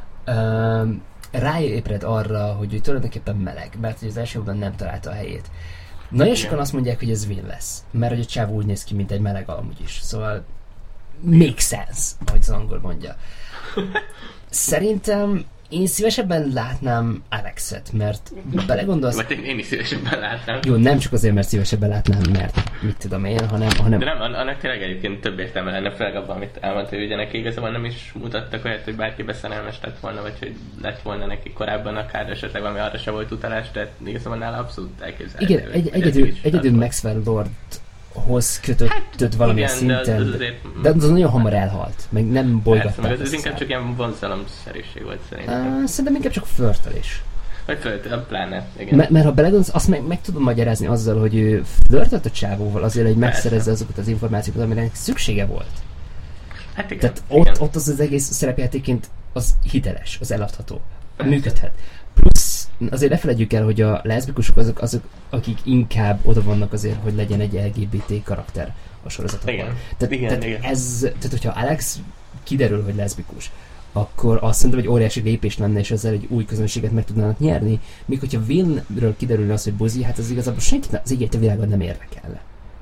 ráébred arra, hogy ő tulajdonképpen meleg, mert az elsőben nem találta a helyét. Nagyon sokan azt mondják, hogy ez Vin lesz, mert hogy a csávó úgy néz ki, mint egy meleg amúgy is. Szóval make sense, ahogy az angol mondja. Szerintem én szívesebben látnám Alexet, mert belegondolsz... Vagy én is szívesebben látnám. Jó, nem csak azért, mert szívesebben látnám, mert mit tudom én, hanem... De nem, annak tényleg egyébként több értelme lenne, főleg abban, amit elmondta, hogy ugye neki igazából nem is mutattak olyat, hogy bárki beszerelmes lett volna, vagy hogy lett volna neki korábban akár esetleg valami arra se volt utalás, de igazából nála abszolút elképzelhető. Igen, egyedül Maxwell Lordhoz kötött valamilyen szinten, de az nagyon hamar elhalt, meg nem bolygatták. Persze, ez inkább csak ilyen vonzalomszerűség volt szerintem. Szerintem inkább csak flörtelés. Vagy flörtel, pláne, igen. Mert ha belegondolsz, azt meg tudom magyarázni azzal, hogy ő flörtölt a csávóval azért, hogy megszerezze azokat az információkat, amire szüksége volt. Hát igen. Tehát ott az egész szerepjátéként az hiteles, az eladható, működhet. Azért ne felejtjük el, hogy a leszbikusok azok, akik inkább oda vannak azért, hogy legyen egy LGBT karakter a sorozatokban. Tehát, hogyha Alex kiderül, hogy leszbikus, akkor azt szerintem egy óriási lépés lenne, és ezzel egy új közönséget meg tudnának nyerni, míg hogyha Vinről kiderülne az, hogy buzi, hát az igazából senkit az égét a világon nem érdekelne.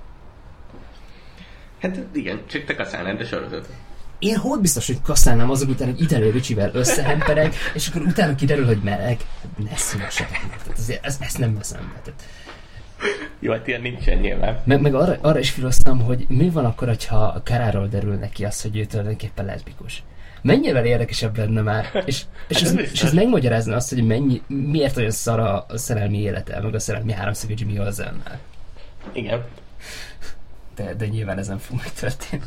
Hát igen, csak te kaszálnád a sorozatot. Én hol biztos, hogy kasszálnám azok után, hogy Italy Ricsivel összehempereg, és akkor utána kiderül, hogy meleg. Ne szívessetek meg. Tehát azért ezt nem veszem be. Jó, hát ilyen nincsen nyilván. Meg arra is filoztam, hogy mi van akkor, hogyha Karáról derül neki az, hogy ő tulajdonképpen leszbikus. Mennyivel érdekesebb lenne már, és ez megmagyarázna azt, hogy miért olyan szar a szerelmi élete, meg a szerelmi háromszögű Jimmy Olsennel. Igen. De nyilván ez nem fog megtörténni.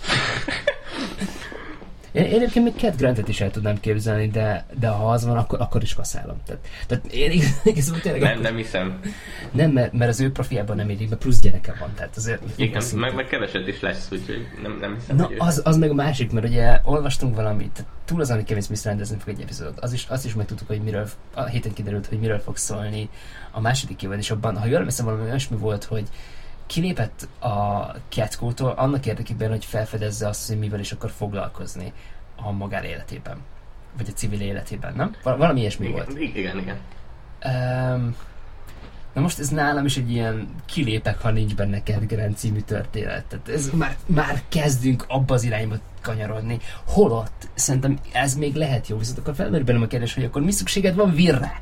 Én egyébként még Cat Grantet is el tudnám képzelni, de ha az van, akkor is kaszálom. Tehát én igazából tényleg... Nem hiszem. Nem, mert az ő profiában nem érik, mert plusz gyereke van, tehát azért... Igen, meg keveset is lesz, úgyhogy nem hiszem, na, az meg a másik, mert ugye olvastunk valamit, túl azon, hogy Kevin Smith rendezni fog egy epizódot, azt is megtudtuk, hogy a héten kiderült, hogy miről fog szólni a második évad, és abban, ha jól veszem, valami olyasmi volt, hogy kilépett a Catco-tól annak érdekében, hogy felfedezze azt, hogy mivel is akar foglalkozni a magánéletében. Vagy a civil életében, nem? Valami ilyesmi volt. Igen. Na most ez nálam is egy ilyen kilépek, ha nincs benne Cat Grant című történet. Tehát ez már kezdünk abba az irányba kanyarodni. Holott szerintem ez még lehet jó, viszont akkor felmerül bennem a kérdés, hogy akkor mi szükséged van Virre?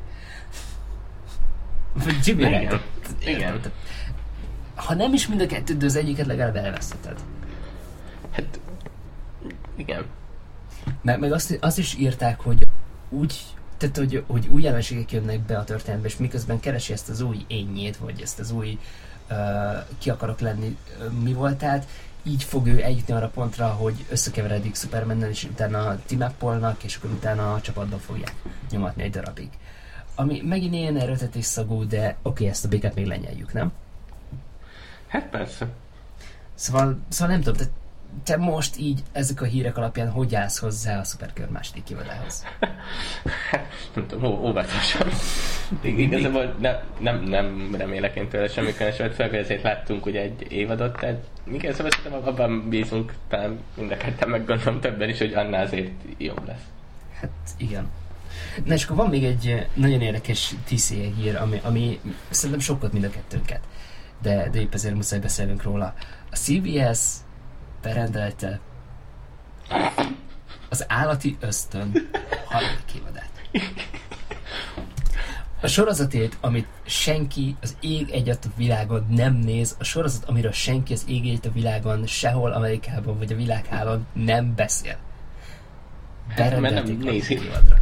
Vagy Jimmy-re? Igen. Ha nem is mind a kettőt, de az egyiket legalább elvesztheted. Hát, igen. Meg azt is írták, hogy úgy, tehát hogy új jelenségek jönnek be a történetbe, és miközben keresi ezt az új énnyét, vagy ezt az új ki akarok lenni mi voltát, így fog ő eljutni arra pontra, hogy összekeveredik Supermannel, és utána team-up-olnak, és akkor utána a csapatban fogják nyomatni egy darabig. Ami megint ilyen erőltetés szagú, de oké, ezt a békát még lenyeljük, nem? Hát persze. Szóval nem tudom, te most így ezek a hírek alapján hogy állsz hozzá a Supergirl második évadához? Nem tudom, óvatosan. Igazából nem remélek én tőle semmi különöset, főleg ezért láttunk ugye egy évadot, tehát igazából szerintem abban bízunk, talán mind a ketten meg gondolom többen is, hogy annál azért jobb lesz. Hát igen. Na és akkor van még egy nagyon érdekes TCA hír, ami szerintem sokkot mind a kettőnket. de épp ezért muszáj beszélnünk róla. A CBS berendelte az Állati Ösztön harmadik évadát. A sorozatét, amit senki az ég egyet a világon nem néz, a sorozat, amiről senki az ég egyet a világon, sehol Amerikában vagy a világhálón nem beszél. Berendelték a harmadik évadra.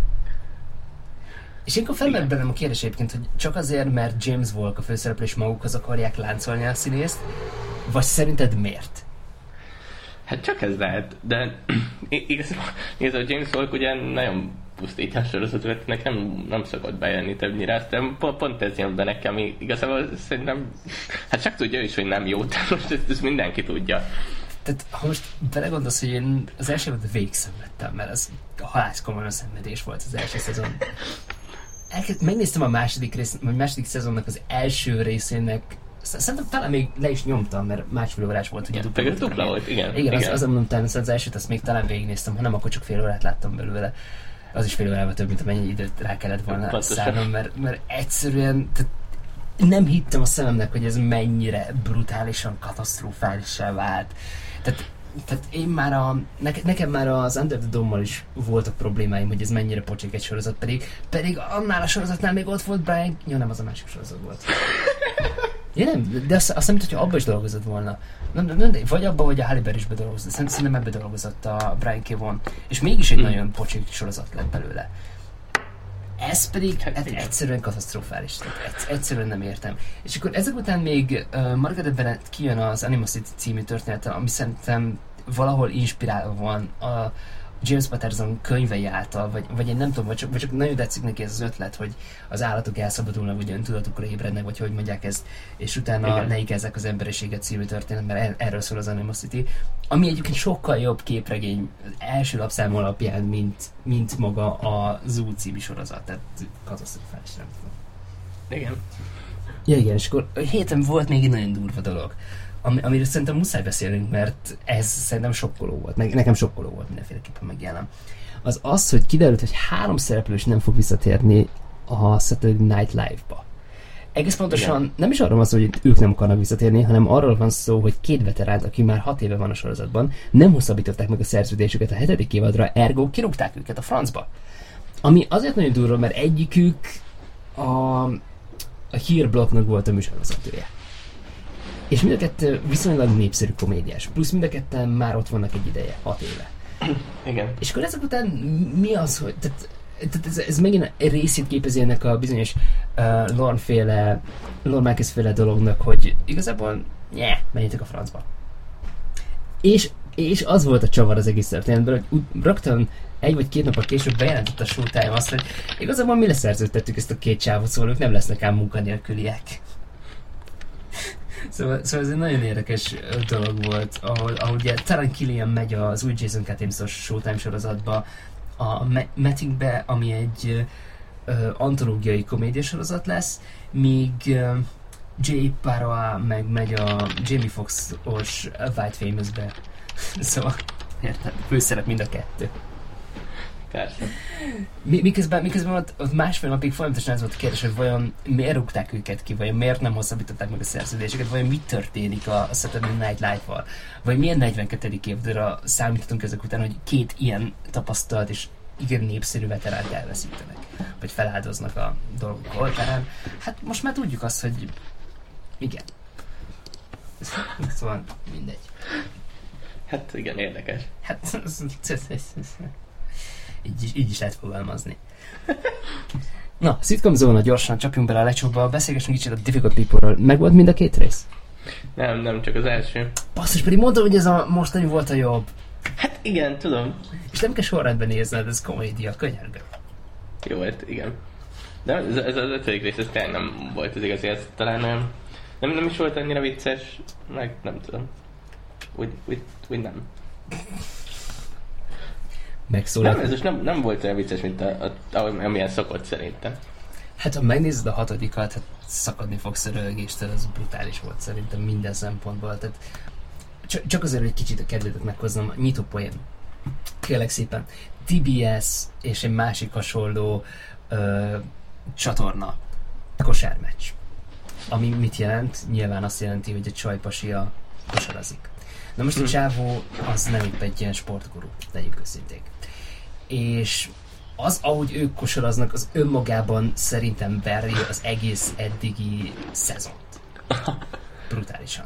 És akkor felmerül bennem a kérdés egyébként, hogy csak azért, mert James Volk a főszereplő és magukhoz akarják láncolni a színészt, vagy szerinted miért? Hát csak ez lehet, de igazából James Volk ugye nagyon pusztítja a sorozatot, nekem nem szokott bejönni többnyire, aztán pont ez jön be nekem, ami igazából szerintem, hát csak tudja is, hogy nem jó, tehát most ezt mindenki tudja. Tehát ha most belegondolsz, hogy én az első évet végigszenvedtem, mert az a halász komolyan szenvedés volt az első szezon. Megnéztem a második szezonnak az első részének, szerintem talán még le is nyomtam, mert másfél órás volt, ugye dupla volt, igen. Igen. Azt mondom, talán az elsőt azt még talán végignéztem, ha nem, akkor csak fél órát láttam belőle. Az is fél órával több, mint amennyi időt rá kellett volna szállnom, mert egyszerűen nem hittem a szememnek, hogy ez mennyire brutálisan, katasztrofálissá vált. Tehát én már nekem már az Under the Dome-mal is voltak problémáim, hogy ez mennyire pocsék egy sorozat, pedig annál a sorozatnál még ott volt Brian... Ja, nem, az a másik sorozat volt. Ja, nem, de azt hiszem, hogyha abban is dolgozott volna. Nem, vagy abban, vagy a Halle Berry-be dolgozott. Szerintem ebbe dolgozott a Brian K. Vaughan. És mégis egy nagyon pocsék sorozat lett belőle. Ez pedig egyszerűen katasztrofális. Egyszerűen nem értem. És akkor ezek után még Margaret Bennett kijön az Animosity című története, ami szerintem valahol inspirálva van a James Patterson könyvei által, vagy én nem tudom, vagy csak nagyon tetszik neki ez az ötlet, hogy az állatok elszabadulnak, vagy öntudatukra ébrednek, vagy hogy mondják ezt, és utána ne igázzák az emberiséget című történet, mert erről szól az Animosity, ami egyébként sokkal jobb képregény az első lapszám alapján, mint maga a Zoo című sorozat, tehát katasztrofális, nem tudom. Igen. Ja, igen, és akkor héten volt még egy nagyon durva dolog, amiről szerintem muszáj beszélnünk, mert ez szerintem sokkoló volt. Nekem sokkoló volt, mindenféleképpen megjelnem. Az, hogy kiderült, hogy 3 szereplős nem fog visszatérni a Saturday Night Live-ba. Egész pontosan nem is arról van szó, hogy ők nem akarnak visszatérni, hanem arról van szó, hogy 2 veteránt, aki már 6 éve van a sorozatban, nem hosszabbították meg a szerződésüket a 7. évadra, ergo kirúgták őket a francba. Ami azért nagyon durva, mert egyikük a hírblokknak volt a műsorvezetője. És mind a kettő viszonylag népszerű komédiás. Plusz mind a ketten már ott vannak egy ideje, 6 éve. Igen. És akkor ezek után mi az, hogy... Tehát ez megint részét képezi ennek a bizonyos Lorne Marcus-féle dolognak, hogy igazából menjetek a francba. És az volt a csavar az egész történetben, hogy rögtön 1 vagy 2 nappal később bejelentett a Showtime azt, hogy igazából mi leszerződtettük ezt a 2 csávot, szóval ők nem lesznek ám munkanélküliek. Szóval ez egy nagyon érdekes dolog volt, ahol ugye Taran Killian megy az új Jason Katims-os Showtime sorozatba, a Mattingbe, ami egy antológiai komédiasorozat lesz, míg Jay Paroa meg megy a Jamie Foxx-os White Famous-be. Szóval, érted? Főszerep mind a 2. Persze. Miközben ott másfél napig folyamatosan ez volt a kérdés, hogy vajon miért rúgták őket ki, vajon miért nem hosszabbították meg a szerződéseket, vajon mi történik a Saturday Night Live-val, vagy milyen 42. évadra számíthatunk ezek után, hogy 2 ilyen tapasztalt és igen népszerű veteránt elveszítenek, vagy feláldoznak a dolgok oltárán. Hát most már tudjuk azt, hogy igen. Szóval mindegy. Hát igen, érdekes. Hát így is lehet fogalmazni. Na, Sitcom Zóna, gyorsan csapjunk bele a lecsóba, beszélgessünk kicsit a Difficult People-ról. Megvolt mind a 2 rész? Nem, csak az első. Basszus, pedig mondtam, hogy ez a mostani volt a jobb. Hát igen, tudom. És nem kell sorrendben nézned, ez komédia, könyörgöm. Jó volt, igen. De ez az 5. rész, ez tényleg nem volt az igazi, ez talán nem is volt annyira vicces, meg nem tudom. Úgy nem. Megszólalt. Nem, ez most nem volt olyan vicces, mint amilyen szokott szerintem. Hát ha megnézed a 6-at, hát szakadni fogsz a röhögéstől, az brutális volt szerintem minden szempontból. Tehát csak azért, hogy kicsit a kedvedet meghoznom, a nyitó poén. Kérlek szépen, TBS és egy másik hasonló csatorna. Kosármeccs. Ami mit jelent? Nyilván azt jelenti, hogy a csajpasia kosarazik. Na most a csávó az nem épp egy ilyen sportgurú, legyünk őszinték. És az, ahogy ők kosaraznak, az önmagában szerintem verri az egész eddigi szezont. Brutálisan.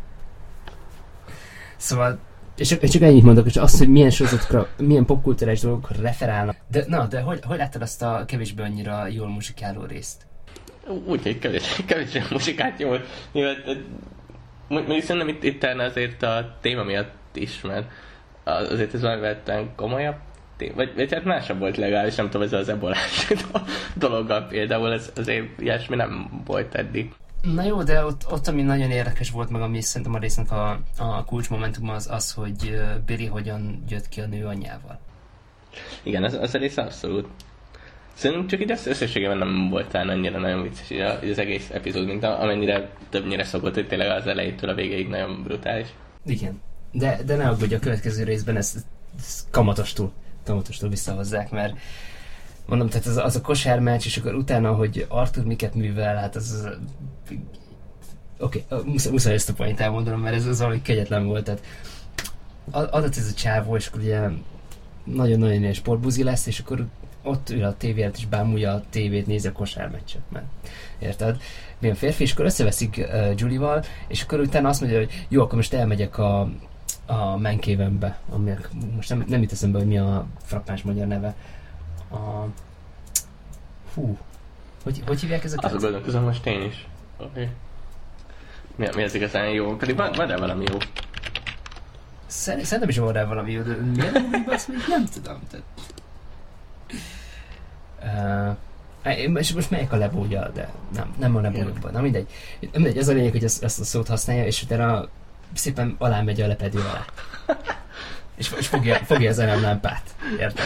Szóval, és csak ennyit mondok, és azt, hogy milyen sorozatokra, milyen popkulturális dolgokra referálnak. De hogy láttad azt a kevésbé annyira jól muzsikáló részt? Úgy, hogy kevés muzsikát jól. Mondjuk szerintem itt talán azért a téma miatt is, mert azért ez valamivel komolyabb téma, vagy hát másabb volt legalábbis, nem tudom, ez az ebolás dologgal például, ez azért ilyesmi nem volt eddig. Na jó, de ott ami nagyon érdekes volt, meg ami szerintem a résznek a kulcsmomentum az, hogy Billy hogyan jött ki a nő anyjával. Igen, az a rész abszolút. Szerintem csak így összességében nem volt talán annyira nagyon vicces az egész epizód, mint amennyire többnyire szokott, hogy tényleg az elejétől a végéig nagyon brutális. Igen, de ne aggódj, a következő részben ezt kamatostól visszahozzák, mert mondom, tehát az a kosármeccs, és akkor utána, hogy Arthur miket művel, hát az oké, muszáj ezt a point elmondanom, mert ez valami kegyetlen volt, tehát adat ez a csávó, és akkor ugye nagyon-nagyon ilyen sportbuzi lesz, és akkor ott ül a tévé előtt, és bámulja a tévét, nézi a kosármeccset, mert érted? Milyen férfi, és akkor összeveszik Julie-val, és akkor utána azt mondja, hogy jó, akkor most elmegyek a Mancavenbe, ami most nem jut eszembe, hogy mi a frappáns magyar neve. Hogy hívják ezeket? Azt gondolkozom most én is. Okay. Mi az igazán jó? Pedig van rá valami jó. Szerintem is van rá valami jó, de miért nem úgy azt még nem tudom. Most melyik a lebógya, de nem a lebógyakban. Na mindegy, ez a lényeg, hogy ezt a szót használja, és utána szépen alá megy a lepedő alá. És fogja az elemlámpát. Érted?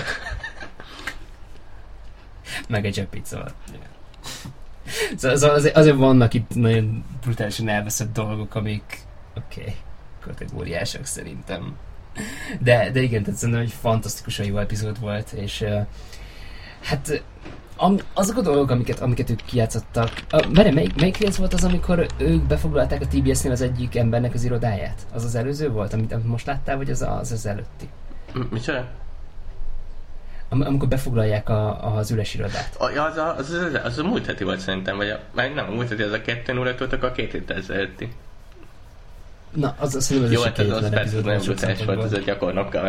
Meg egy zseppit, szóval. Szóval azért vannak itt nagyon brutálisan elveszett dolgok, amik kategóriásak szerintem. De igen, tehát szerintem egy fantasztikusan jó epizód volt, és hát azok a dolgok, amiket ők kijátszottak. Melyik rész volt az, amikor ők befoglalták a TBS-nél az egyik embernek az irodáját? Az az előző volt, amit most láttál, vagy az előtti? Micsoda? Amikor befoglalják az üres irodát. Az a múlt heti volt szerintem, vagy nem a múlt heti, az a 2-0 volt, akkor a 2 héttel ezelőtti. Na, az szerintem jó, hát az persze nagyon brutális volt, az a gyakornokkal,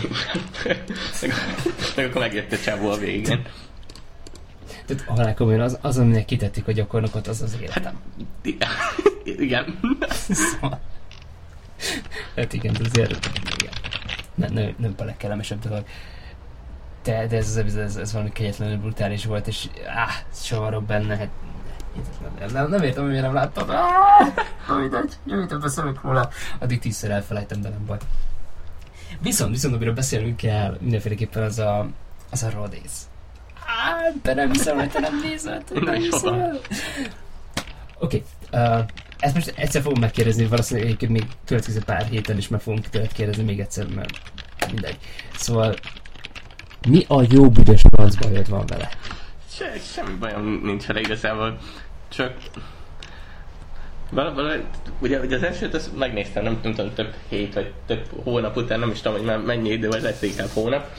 meg akkor megjött a csávó a végén. Tehát halálkomolyan az, aminek kitették a gyakornokot, az életem. Hát, igen. Szóval. Hát igen, de azért igen. Nem a legkellemesebb dolog. De ez valami kegyetlenül brutális volt, és csavarok benne, hát nem értem, hogy miért nem láttam. Mindegy, nyomítom beszélünk róla. Addig 10-szer elfelejtem, de nem baj. Viszont amiről beszélnünk kell mindenféleképpen az a rodész. De nem hiszem, hogy te nem nézed. Oké. Ezt most egyszer fogom megkérdezni, valószínűleg egyébként még következő pár héten is meg fogunk tőled kérdezni még egyszer, mert mindegy. Szóval mi a jó büdös francba bajod van vele? Semmi bajom nincs vele igazából, csak ugye az elsőt azt megnéztem, nem tudom, több hét vagy több hónap után, nem is tudom, hogy már mennyi idő, vagy lesz inkább hónap.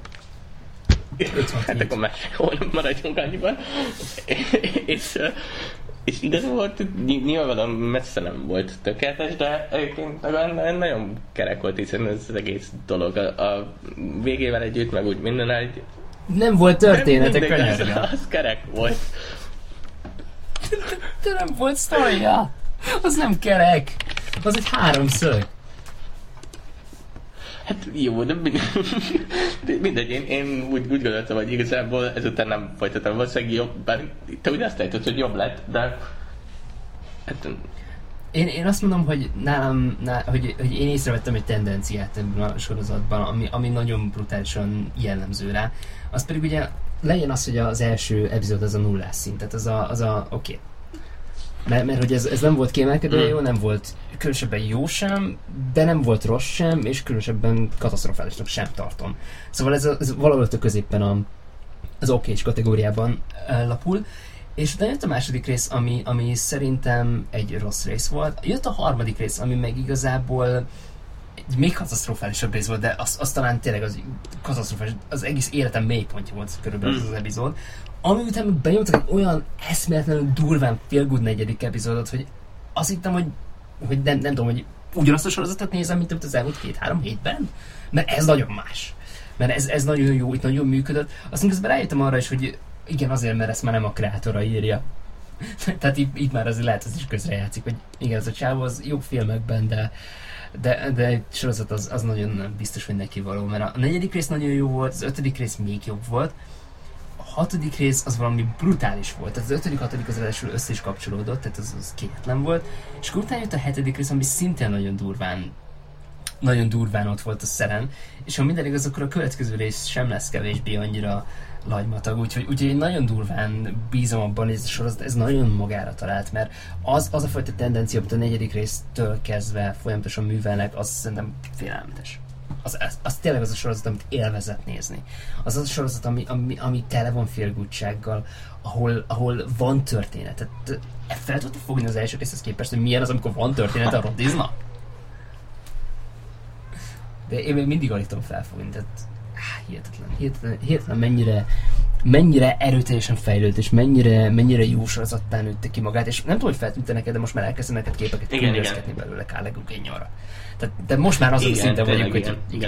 Hát akkor másik hónap maradjunk annyiban. És igazából nyilván messze nem volt tökéletes, de egyébként nagyon kerek volt, hiszen ez az egész dolog a végével együtt, meg úgy minden egy... Nem volt története, könyörgöm. Az kerek volt. De nem volt sztorja. Az nem kerek. Az egy háromszög. Hát jó, de mindegy, én úgy gondoltam, hogy igazából ezután nem folytatom, valószínűleg jobb, bár te úgy azt állítod, hogy jobb lett, de... Hát... Én azt mondom, hogy hogy én észrevettem egy tendenciát ebben a sorozatban, ami nagyon brutálisan jellemző rá. Az pedig ugye legyen az, hogy az első epizód az a nullás szint, tehát az a oké. Mert hogy ez nem volt kiemelkedően jó, nem volt különösebben jó sem, de nem volt rossz sem, és különösebben katasztrofálisnak sem tartom. Szóval ez valahol a középen az okés kategóriában lapul, És utána jött a második rész, ami szerintem egy rossz rész volt. Jött a harmadik rész, ami meg igazából egy még katasztrofálisabb rész volt, de az talán tényleg az katasztrofális, az egész életem mélypontja volt körülbelül az epizód. Ami után benyomtak egy olyan eszméletlenül durván feel good negyedik epizódot, hogy azt hittem, hogy nem tudom, hogy ugyanazt a sorozatot nézem, mint az elmúlt 2-3 hétben, mert ez nagyon más. Mert ez nagyon jó, itt nagyon működött. Aztán közben rájöttem arra is, hogy igen, azért, mert ezt már nem a kreátora írja. Tehát itt már azért lehet, az is közrejátszik, hogy igen, az a csávó az jó filmekben, de egy sorozat az nagyon biztos, hogy neki való, mert a negyedik rész nagyon jó volt, az ötödik rész még jobb volt, a hatodik rész az valami brutális volt, tehát az ötödik, hatodik az ráadásul össze is kapcsolódott, tehát az kényetlen volt, és akkor utána jött a hetedik rész, ami szintén nagyon durván ott volt a szeren, és ha minden igaz, akkor a következő rész sem lesz kevésbé annyira lagymatag, úgyhogy én nagyon durván bízom abban, hogy ez a sorozat ez nagyon magára talált, mert az a fajta tendencia, amit a negyedik résztől kezdve folyamatosan művelnek, az szerintem félelmetes. Az tényleg az a sorozat, amit élvezet nézni. Az a sorozat, ami tele van félgútsággal, ahol van történet. Tehát fel tudod fogni az első részhez képest, hogy milyen az, amikor van történet a rodiznak? De én még mindig alig tudom felfogni, tehát hihetetlen mennyire erőteljesen fejlődött, és mennyire jó sorozattá nőtte ki magát, és nem tudom, hogy feltűnt neked, de most már elkezdem neked képeket különböztetni belőle Kyle Guggenhjorra. De most már azon a szinten vagyunk, hogy igen.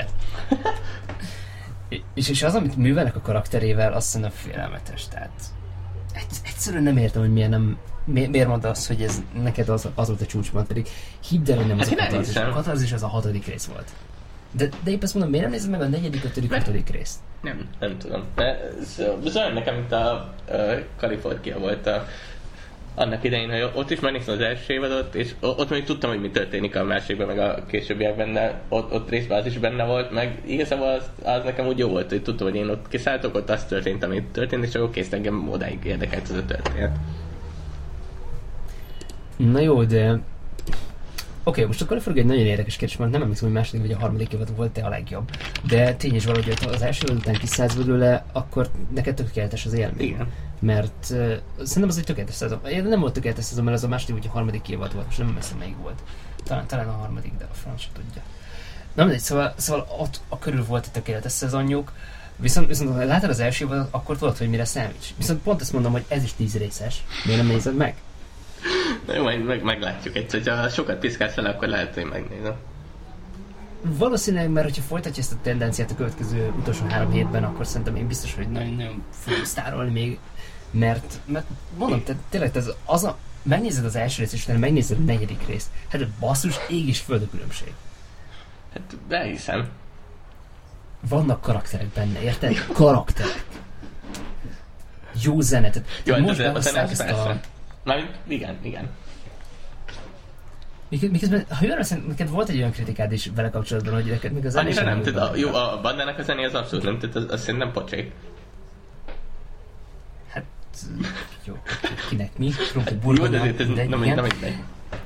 és az, amit művelnek a karakterével, azt szerintem félelmetes, tehát egyszerűen nem értem, hogy miért mondta azt, hogy ez neked az volt a csúcsban, pedig hidd el, hogy nem az a katarzis. A katarzis az a hatodik rész volt. De épp ezt mondom, miért nem nézed meg a negyedik, ötödik, hatodik részt? Nem tudom. Ez olyan nekem, mint a Kalifornia volt annak idején, hogy ott is megnéztem az első évadot, és ott még tudtam, hogy mi történik a másikban, meg a későbbiekben, de ott részben az is benne volt, meg igazából az nekem úgy jó volt, hogy tudtam, hogy én ott kiszálltok, ott az történt, amit történt, és akkor kész engem odáig érdekelt ez a történet. Na jó, de... Oké, most akkor elfordul egy nagyon érdekes kérdés, mert nem emlékszem, hogy második vagy a harmadik évad volt-e a legjobb. De tény is valahogy, hogy az első évad után kiszállsz belőle, akkor neked tökéletes az élmény. Igen. Mert szerintem az egy tökéletes szezon. Nem volt tökéletes szezon, mert az a második vagy a harmadik évad volt, most nem emlékszem melyik volt. Talán a harmadik, de a franc sem tudja. Na mindegy, szóval ott a körül volt egy tökéletes szezonjuk, viszont ha látod az első évadot, akkor tudod, hogy mire számíts. Viszont pont ezt mondom, hogy ez is 10 részes. Miért nem nézed meg? Na jó, majd meglátjuk egyszer, ha sokat piszkálsz vele, akkor lehet, hogy megnézem. Valószínűleg, mert hogyha folytatja ezt a tendenciát a következő utolsó 3 hétben, akkor szerintem én biztos, hogy nagyon fogom sztárolni még, mert mondom, tényleg megnézed az első részt, és utána megnézed a negyedik részt. Hát basszus, ég és föld a különbség. Hát behiszem. Vannak karakterek benne, érted? Karakterek. Jó zene. Jó, most behozták ezt a... Igen. Miközben, ha jól veszem, neked volt egy olyan kritikád is vele kapcsolatban, hogy neked még az annyira nem, tehát a bandának a zené az abszolút nem, tehát az szerintem pocsék. Hát, jó, kinek mi? Jó, de ez nem egy.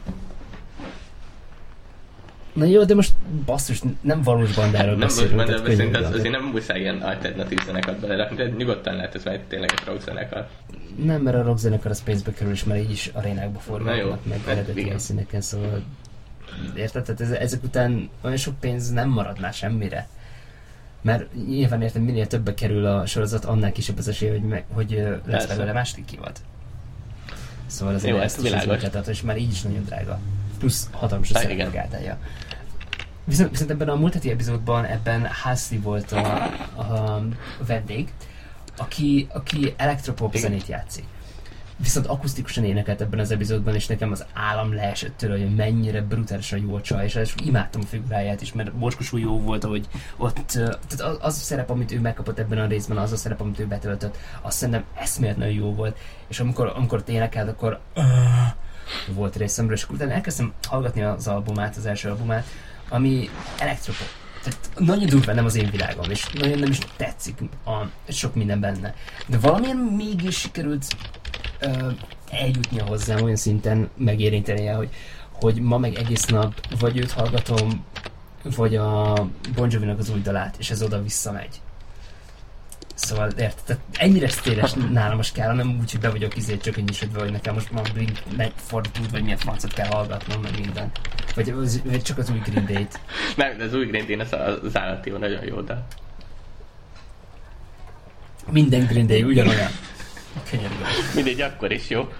Na jó, de most basszus, nem valós bandáról beszélünk. Nem valós bandáról beszélünk, azért nem muszáj ilyen alternatív zenekart belerakni, de nyugodtan lehet ez már tényleg egy rock zenekar. Nem, mert a rock zenekar az pénzbe kerül, és már így is arénákba forgatnak meg eredeti helyszíneken, szóval érted? Tehát ezek után olyan sok pénz nem maradná semmire. Mert nyilván értem, minél többbe kerül a sorozat, annál kisebb az esély, hogy lesz belőle második évad. Szóval azért jó, ezt is az és már így is nagyon drága. Plusz hatalmas a szerepek gátálja. Viszont ebben a múlt heti epizódban ebben Halsey volt a vendég, aki elektropop zenét játszik. Viszont akusztikusan énekelt ebben az epizódban, és nekem az állam leesett tőle, hogy mennyire brutálisan jó a csaj, és imádtam a figuráját is, mert morskosul jó volt, ahogy ott, tehát az a szerep, amit ő megkapott ebben a részben, az a szerep, amit ő betöltött, azt szerintem eszméletlenül jó volt, és amikor énekelt, akkor volt részemről, és utána elkezdtem hallgatni az albumát, az első albumát, ami elektropop. Tehát nagyon durván nem az én világom, és nagyon nem is tetszik sok minden benne. De valamilyen mégis sikerült eljutnia hozzám olyan szinten megérintenie, hogy ma meg egész nap vagy őt hallgatom, vagy a Bon Jovinak az új dalát, és ez oda-vissza megy. Szóval érted, tehát ennyire széles nálam a skála, nem úgy, hogy be vagyok csökönnyisödve, hogy nekem most már Blink megfordult, vagy milyen francot kell hallgatnom, meg minden. Vagy csak az új Green Day-t. Nem, de az új Green Day az állati nagyon jó, de... Minden Green Day ugyanolyan. Könyörgöm. Mindegy, akkor is jó.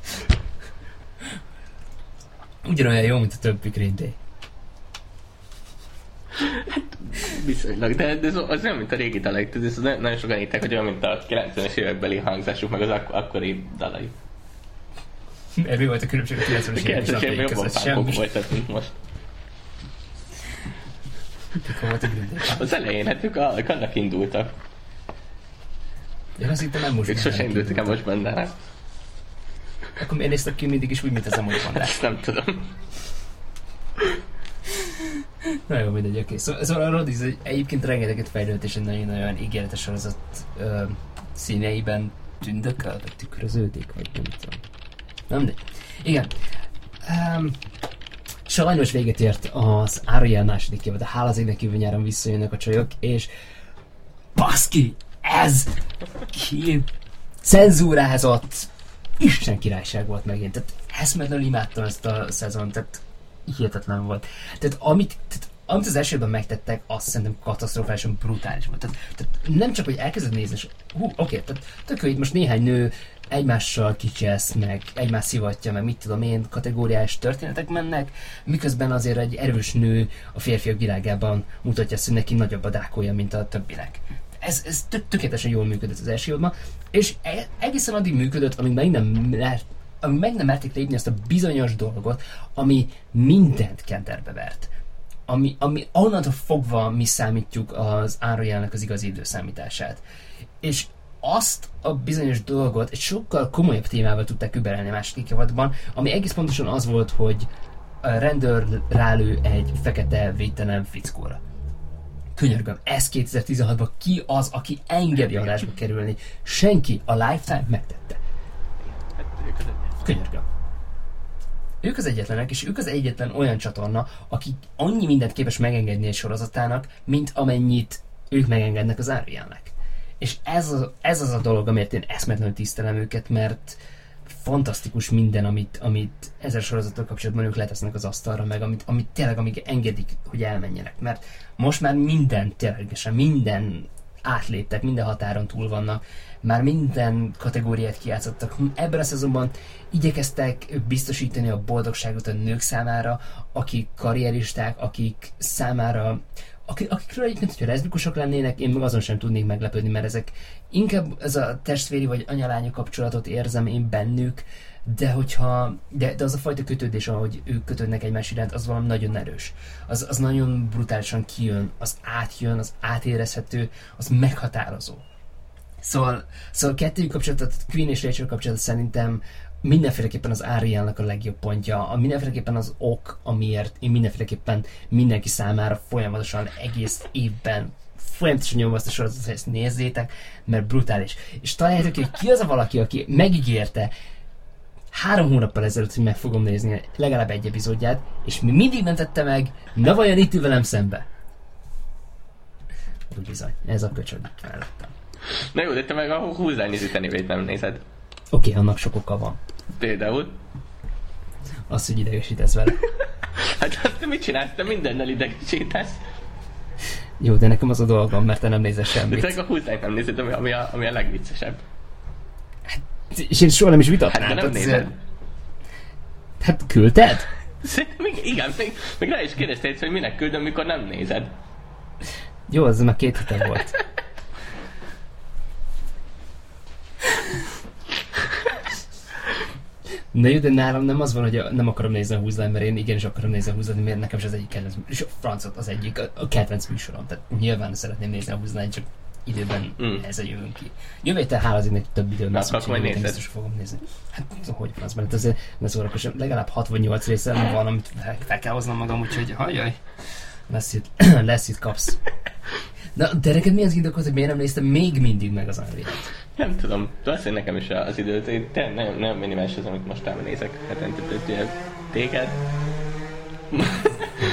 Ugyanolyan jó, mint a többi Green Day. Viszonylag, de az nem, mint a régi dalai. Ez nagyon sokan hitták, hogy olyan, mint a 90-es évekbeli hangzásuk, meg az akkori dalai. Mi volt a különbség a 90-es évek és a dalai között? Semmi. Voltak, mint most. Mikor volt a Green Day? Az elején, hát ők annak indultak. Én azt hittem, nem most ők sose indultak el most bennának. Akkor miért néztek ki mindig is úgy, mint az a most bandák? Ezt nem tudom. Na jó, mindegy, oké. Szóval a Rodiz egyébként rengeteget fejlődött, és egy nagyon-nagyon ígéretes sorozat színeiben tündököl, vagy tükröződik, vagy nem tudom. Nem, de... Igen. Sajnos véget ért az Ariel második évad, de hála az égnek kívül nyáron visszajönnek a csajok, és baszki, ez ki cenzúrázott Isten királyság volt megint. Tehát eszméletlenül imádtam ezt a szezont, tehát hihetetlen volt. Tehát amit az elsőben megtettek, azt szerintem katasztrofálisan brutális volt. Tehát nem csak, hogy elkezded nézni, és oké, tehát tök, hogy most néhány nő egymással kicsesz, meg egymás szivatja, meg mit tudom én, kategóriás történetek mennek, miközben azért egy erős nő a férfiak világában mutatja azt, hogy neki nagyobb a dákója, mint a többinek. Ez tökéletesen jól működött az első évadban, és egészen addig működött, amíg meg nem merték lépni azt a bizonyos dolgot, ami mindent kenterbe vert. Ami onnantól fogva mi számítjuk az Arielnek az igazi időszámítását. És azt a bizonyos dolgot egy sokkal komolyabb témával tudták überelni a második évadban, ami egész pontosan az volt, hogy a rendőr rálő egy fekete védtelen fickóra. Könyörgöm, ez 2016-ban ki az, aki engedi adásba kerülni? Senki. A Lifetime megtette. Könyörgöm. Ők az egyetlenek, és ők az egyetlen olyan csatorna, aki annyi mindent képes megengedni egy sorozatának, mint amennyit ők megengednek az Arielnek. És ez az a dolog, amiért én eszméletlenül tisztelem őket, mert fantasztikus minden, amit ezzel sorozattal kapcsolatban ők letesznek az asztalra, meg amit tényleg amíg engedik, hogy elmenjenek. Mert most már ténylegesen minden átléptek, minden határon túl vannak, már minden kategóriát kijátszottak. Ebben a szezonban igyekeztek biztosítani a boldogságot a nők számára, akik karrieristák, akik számára, akikről egyébként, hogyha leszbikusok lennének, én meg azon sem tudnék meglepődni, mert ezek inkább ez a testvéri vagy anyalánya kapcsolatot érzem én bennük, de az a fajta kötődés, ahogy ők kötődnek egymás iránt, az valami nagyon erős. Az nagyon brutálisan kijön, az átjön, az átérezhető, az meghatározó. Szóval kettőjük kapcsolatot, Queen és Rachel kapcsolatot szerintem mindenféleképpen az Arielnek a legjobb pontja, mindenféleképpen az ok, amiért én mindenféleképpen mindenki számára folyamatosan egész évben folyamatosan nyomva azt a sorozatot, hogy ezt nézzétek, mert brutális. És találjátok, hogy ki az a valaki, aki megígérte 3 hónappal ezelőtt, hogy meg fogom nézni legalább egy epizódját, és mi mindig nem tette meg, na vajon itt ül velem szembe? Úgy bizony, ez a köcsög itt mellettem. Na jó, de te meg a húzánynéző tenivét nem nézed. Oké, annak sok oka van. Például? Azt, hogy idegesítesz vele. Hát azt te mit csinálsz? Te mindennel idegesítesz. Jó, de nekem az a dolgom, mert te nem nézel semmit. De te a húzányt nem nézed, ami a legviccesebb. Hát, és én soha nem is vitatnám. Hát de nem nézed. Hát küldted? Igen, még rá is kérdeztél, hogy minek küldöm, mikor nem nézed. Jó, az már 2 hete volt. Na jó, de nálam nem az van, hogy nem akarom nézni a húzlány, mert én igenis akarom nézni a húzlány, mert nekem is az egyik kedvenc, és a francot az egyik, a kedvenc műsorom. Tehát nyilván szeretném nézni a húzlány, csak időben ezzel jövünk ki. Jövő héten hála azért neki több időm lesz, úgyhogy én biztos fogom nézni. Hát hogy francban, hát azért ne szórakosan, legalább 6 vagy 8 része van, amit fel kell hoznom magam, úgyhogy hajjaj, lesz itt kapsz. Na, de neked mi az indokolt, hogy miért nem néztem még mindig meg az Arielt? Nem tudom, azt hogy nekem is az időt, én nem minimális az, amit most nézek, hetente téged.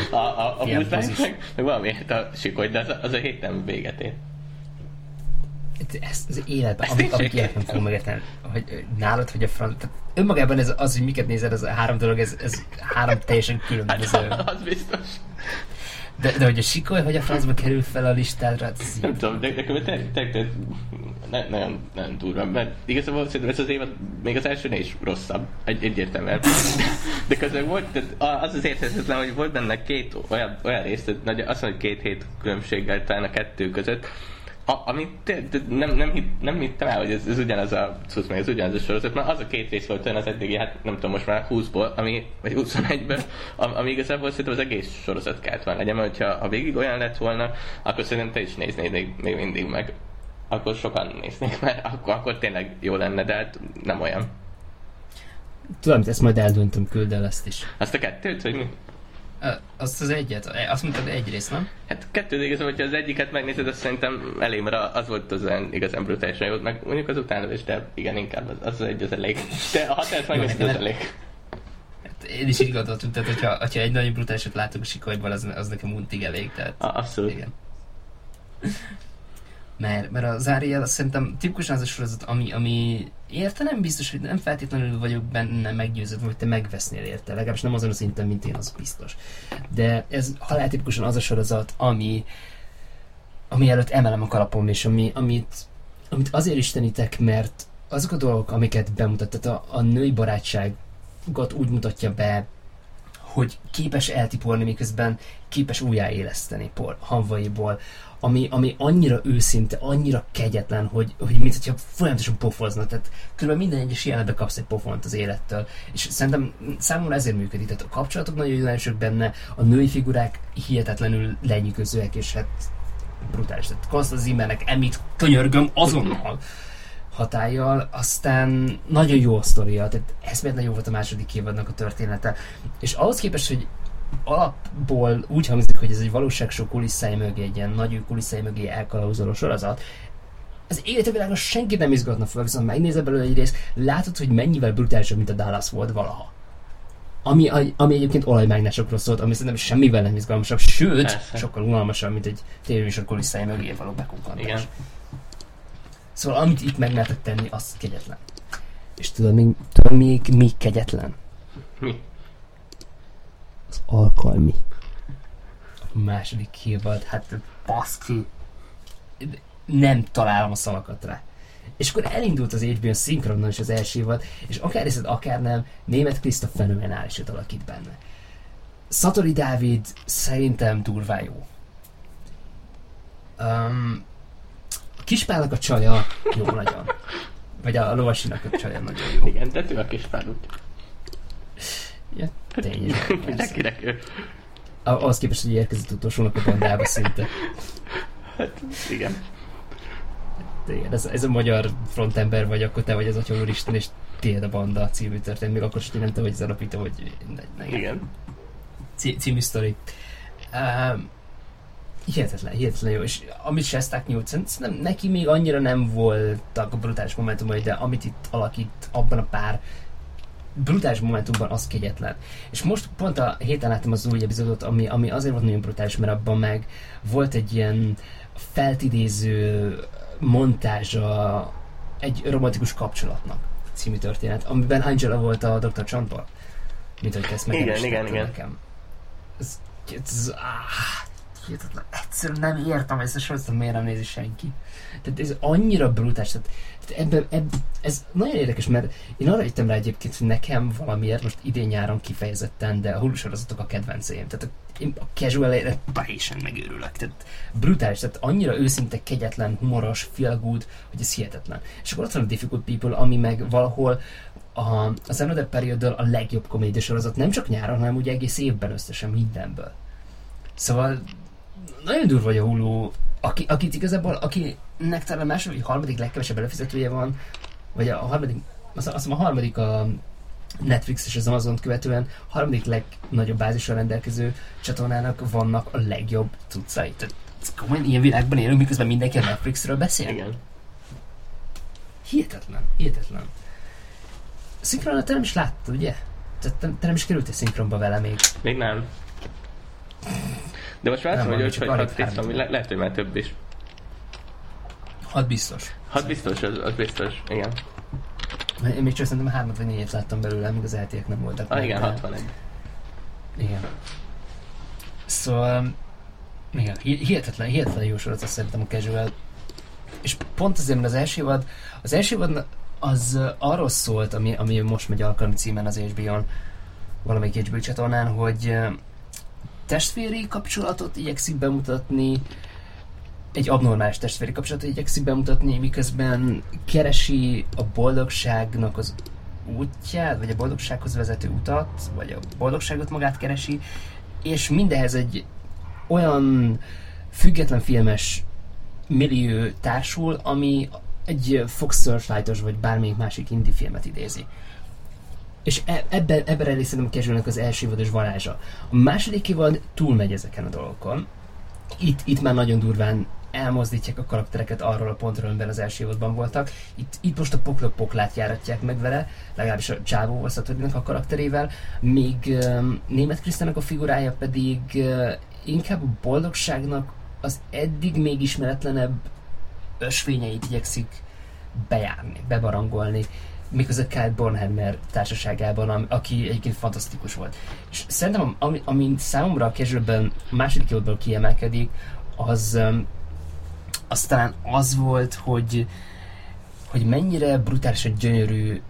a húzlányt meg valami a sikoly, de az a héten véget ér. Ez az életben, amit életben fogom megérteni, hogy nálad, hogy a franc... Önmagában ez az, hogy miket nézed, ez a három dolog, ez három teljesen különböző. Hát, az biztos. De hogy a Sikoly, hogy a francba kerül fel a listádra, hát ez nem tudom, de tényleg nagyon durva, mert igazából szerintem ez az évad még az elsőnél is rosszabb, egyértelműen. De közben volt, az az érthetetlen, hogy volt benne két olyan rész, azt mondom, hogy 2 hét különbséggel talán a kettő között, amit nem hittem el, hogy ez ugyanaz a cucc, meg ez ugyanaz a sorozat, mert az a 2 rész volt olyan az eddigi, hát nem tudom, most már 20-ból, vagy 21-ből, ami igazából szerintem az egész sorozat kellett volna legyen, mert ha végig olyan lett volna, akkor szerintem te is néznéd még mindig meg. Akkor sokan néznék, mert akkor tényleg jó lenne, de hát nem olyan. Tudom, ezt majd eldöntöm, küld el ezt is. Azt a 2-t, vagy mi? Azt az egyet? Azt mondtad, egy rész, nem? Hát 2 igazából, hogyha az egyiket megnézed, azt szerintem elég, mert az volt az olyan igazán brutálisan jó, meg mondjuk az utána is, de igen, inkább az egy az elég. De a 6-et megnézed, az elég. Hát én is így gondoltam, tehát hogyha egy nagyon brutálisat látok a Sikolyban, az nekem untig elég, tehát... Abszolút. Igen. Mert az Ariel szerintem tipikusan az a sorozat, ami érte nem biztos, hogy nem feltétlenül vagyok benne meggyőződve, hogy te megvesznél érte, legalábbis nem azon a szinten, mint én, az biztos. De ez haláltipikusan az a sorozat, ami előtt emelem a kalapom, és amit azért istenitek, mert azok a dolgok, amiket bemutat, tehát a női barátságot úgy mutatja be, hogy képes eltipolni, miközben képes újjáéleszteni hamvaiból, ami annyira őszinte, annyira kegyetlen, hogy mint hogyha folyamatosan pofozna, tehát kb. Minden egyes jelenetben kapsz egy pofont az élettől, és szerintem számomra ezért működik, tehát a kapcsolatok nagyon jelenesek benne, a női figurák hihetetlenül lenyűgözőek, és hát brutális, tehát Constance Zimmernek Emmyt könyörgöm azonnal hatállyal, aztán nagyon jó a sztoria, tehát eszméletlen jó volt a második évadnak a története, és ahhoz képest, hogy alapból úgy hangzik, hogy ez egy valóságshow kulisszái mögé, egy ilyen nagy kulisszái mögé elkalauzoló sorozat, az élete világon senkit nem izgatna fel, viszont megnézed belőle egy részt, látod, hogy mennyivel brutálisabb, mint a Dallas volt valaha. Ami egyébként olajmágnásokról szólt, ami szerintem semmivel nem izgalmasabb, sőt, persze, sokkal unalmasabb, mint egy tévéműsor kulisszái mögé való bekukkantás. Igen. Szóval amit itt meg lehetett tenni, az kegyetlen. És tudod még kegyetlen? Mi? Az alkalmi. A második évad, hát baszki. Nem találom a szavakat rá. És akkor elindult az HBO szinkronon is az első évad, és akár hiszed, akár nem, Németh Krisztof fenomenálisat alakít benne. Szatori Dávid szerintem durván jó. A Kispálnak a csaja jó nagyon. Vagy a Lovasinak a csaja nagyon jó. Igen, de ő a Kispál úgy. Ja, tényleg. Mindenkinek ő. Ahhoz képest, hogy érkezett utolsónak a bandába szinte. Hát, igen. Igen, ez a magyar frontember vagy, akkor te vagy az Atya Úristen, és tiéd a banda című történet, még akkor is, hogy nem te vagy az alapító, vagy... Igen. Című sztori. Hihetetlen jó, és amit Shestak nyújt, szerintem neki még annyira nem voltak a brutális momentumai, de amit itt alakít abban a pár brutális momentumban, az kegyetlen. És most pont a héten láttam az új epizódot, ami azért volt nagyon brutális, mert abban meg volt egy ilyen feltidéző montázsa egy romantikus kapcsolatnak című történet, amiben Angela volt a Dr. Chandler. Mint hogy te ezt megerősítetted nekem. Ez hihetetlen. Egyszerűen nem értem ezt a sorozatot, miért nem nézi senki. Tehát ez annyira brutális. Tehát ez nagyon érdekes, mert én arra jöttem rá egyébként, hogy nekem valamiért most idén-nyáron kifejezetten, de a Hulu sorozatok a kedvenceim. Tehát a casual-ére teljesen megőrülök. Tehát brutális, tehát annyira őszinte, kegyetlen, humoros, feel good, hogy ez hihetetlen. És akkor ott van a Difficult People, ami meg valahol az Another Period-dől a legjobb komédia sorozat, nem csak nyáron, hanem ugye egész évben összesen mindenből. Szóval nagyon durva, vagy a Hulu, akit igazából, akinek talán a második, harmadik legkevesebb előfizetője van, vagy a harmadik, azt hiszem a harmadik a Netflix és az Amazon követően harmadik legnagyobb bázissal rendelkező csatornának vannak a legjobb cuccai. Tehát komolyan ilyen világban élünk, miközben mindenki a Netflixről beszél. Igen. Hihetetlen. Szinkronat te nem is láttad, ugye? Te nem is kerültél szinkronba vele még. Még nem. De most már azt mondja, hogy lehet, hogy már több is. 6 biztos. 6 biztos, az biztos, igen. Én még csak szerintem 3 vagy 4 láttam belőle, amíg az eltiek nem voltak. Igen, 61. Igen. Szóval, igen, hihetetlen jó sorozat szerintem a Casual. És pont azért, mert az első évad az arról szólt, ami most megy alkalmi címen az HBO-n, valamelyik HBO csatornán, hogy testvéri kapcsolatot igyekszik bemutatni, egy abnormális testvéri kapcsolatot igyekszik bemutatni, miközben keresi a boldogságnak az útját, vagy a boldogsághoz vezető utat, vagy a boldogságot magát keresi, és mindehez egy olyan független filmes millió társul, ami egy Fox Searchlight-os vagy bármelyik másik indie filmet idézi. És ebben elég szerintem Casualnek az első évados varázsa. A második évad túlmegy ezeken a dolgokon. Itt már nagyon durván elmozdítják a karaktereket arról a pontról, amiben az első évadban voltak. Itt most a poklot-poklát járatják meg vele, legalábbis a csávóval, Szatodinak a karakterével, míg Németh Krisztának a figurája pedig inkább a boldogságnak az eddig még ismeretlenebb ösvényeit igyekszik bejárni, bebarangolni, miközben Kyle Bornhammer társaságában, aki egyébként fantasztikus volt. És szerintem, ami számomra a Casualben második évadból kiemelkedik, az talán az volt, hogy mennyire brutálisan gyönyörű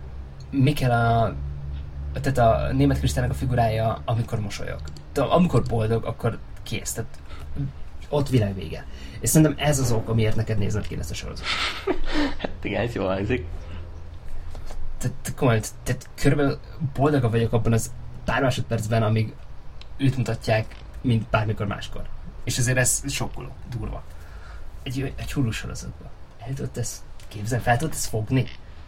tehát a Németh Krisztának a figurája, amikor mosolyog. Amikor boldog, akkor kész. Tehát ott világvége. És szerintem ez az ok, amiért neked nézned kéne ezt a sorozatot. Hát igen, ez jól hangzik. Tehát körülbelül boldogabb vagyok abban az pár másodpercben, amíg őt mutatják, mint bármikor máskor. És azért ez sokkoló, durva. Egy hullós sorozatban. El tudod ezt képzelni? Fel tudod ezt fogni?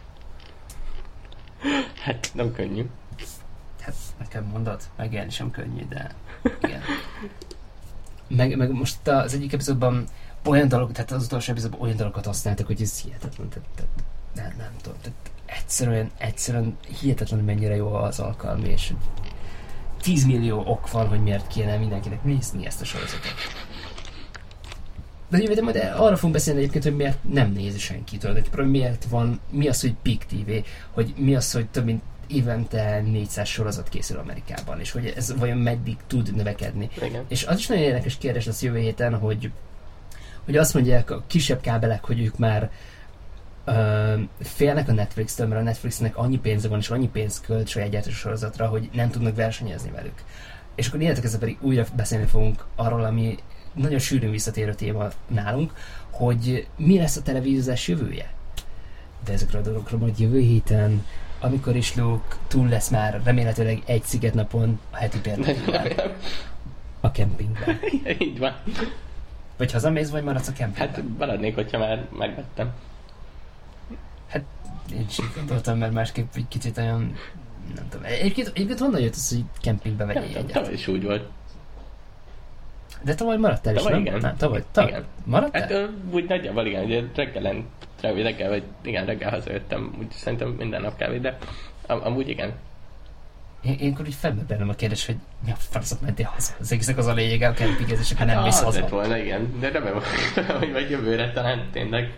Hát nem könnyű. Hát nekem mondod, megélni sem könnyű, de igen. Meg most az egyik epizódban olyan dolog, tehát az utolsó epizódban olyan dalokat használtak, hogy ez hihetetlen. Nem tudom. Egyszerűen hihetetlen, mennyire jó az alkalmi, és 10 millió ok van, hogy miért kéne mindenkinek nézni ezt a sorozatot. De majd arra fogunk beszélni egyébként, hogy miért nem nézi senki tulajdonképpen, miért van, mi az, hogy Peak TV, hogy mi az, hogy több mint évente 400 sorozat készül Amerikában, és hogy ez vajon meddig tud növekedni. Igen. És az is nagyon érdekes kérdés lesz jövő héten, hogy azt mondják a kisebb kábelek, hogy ők már félnek a Netflix-től, mert a Netflixnek annyi pénze van, és annyi pénzt költ saját gyártós sorozatra, hogy nem tudnak versenyezni velük. És akkor ilyenek ezzel pedig újra beszélni fogunk arról, ami nagyon sűrűn visszatérő téma nálunk, hogy mi lesz a televíziózás jövője. De ezekről a dolgokról majd jövő héten, amikor is Luke túl lesz már remélhetőleg egy szigetnapon a heti például a kempingben. Így van. Vagy hazamész, vagy maradsz a kempingben? Hát maradnék, hogyha már megvettem. Hát én is gondoltam, mert másképp egy kicsit olyan, nem tudom. Egyébként honnan jött az, hogy kempingbe vegyél egyet? Tavaly is úgy volt. De tavaly maradtál is, nem? Igen. Nem, tavaly. Igen. Maradtál? Hát úgy nagyjából igen, ugye reggel hazajöttem, úgy szerintem minden nap kávé, de amúgy igen. Ilyenkor úgy felmerül bennem a kérdés, hogy mi a faszok mentél haza? Az egésznek az a lényeg, a kempingezés, akkor nem mész haza. Az lett volna, igen. De remélem, hogy vagy jövőre talán tényleg.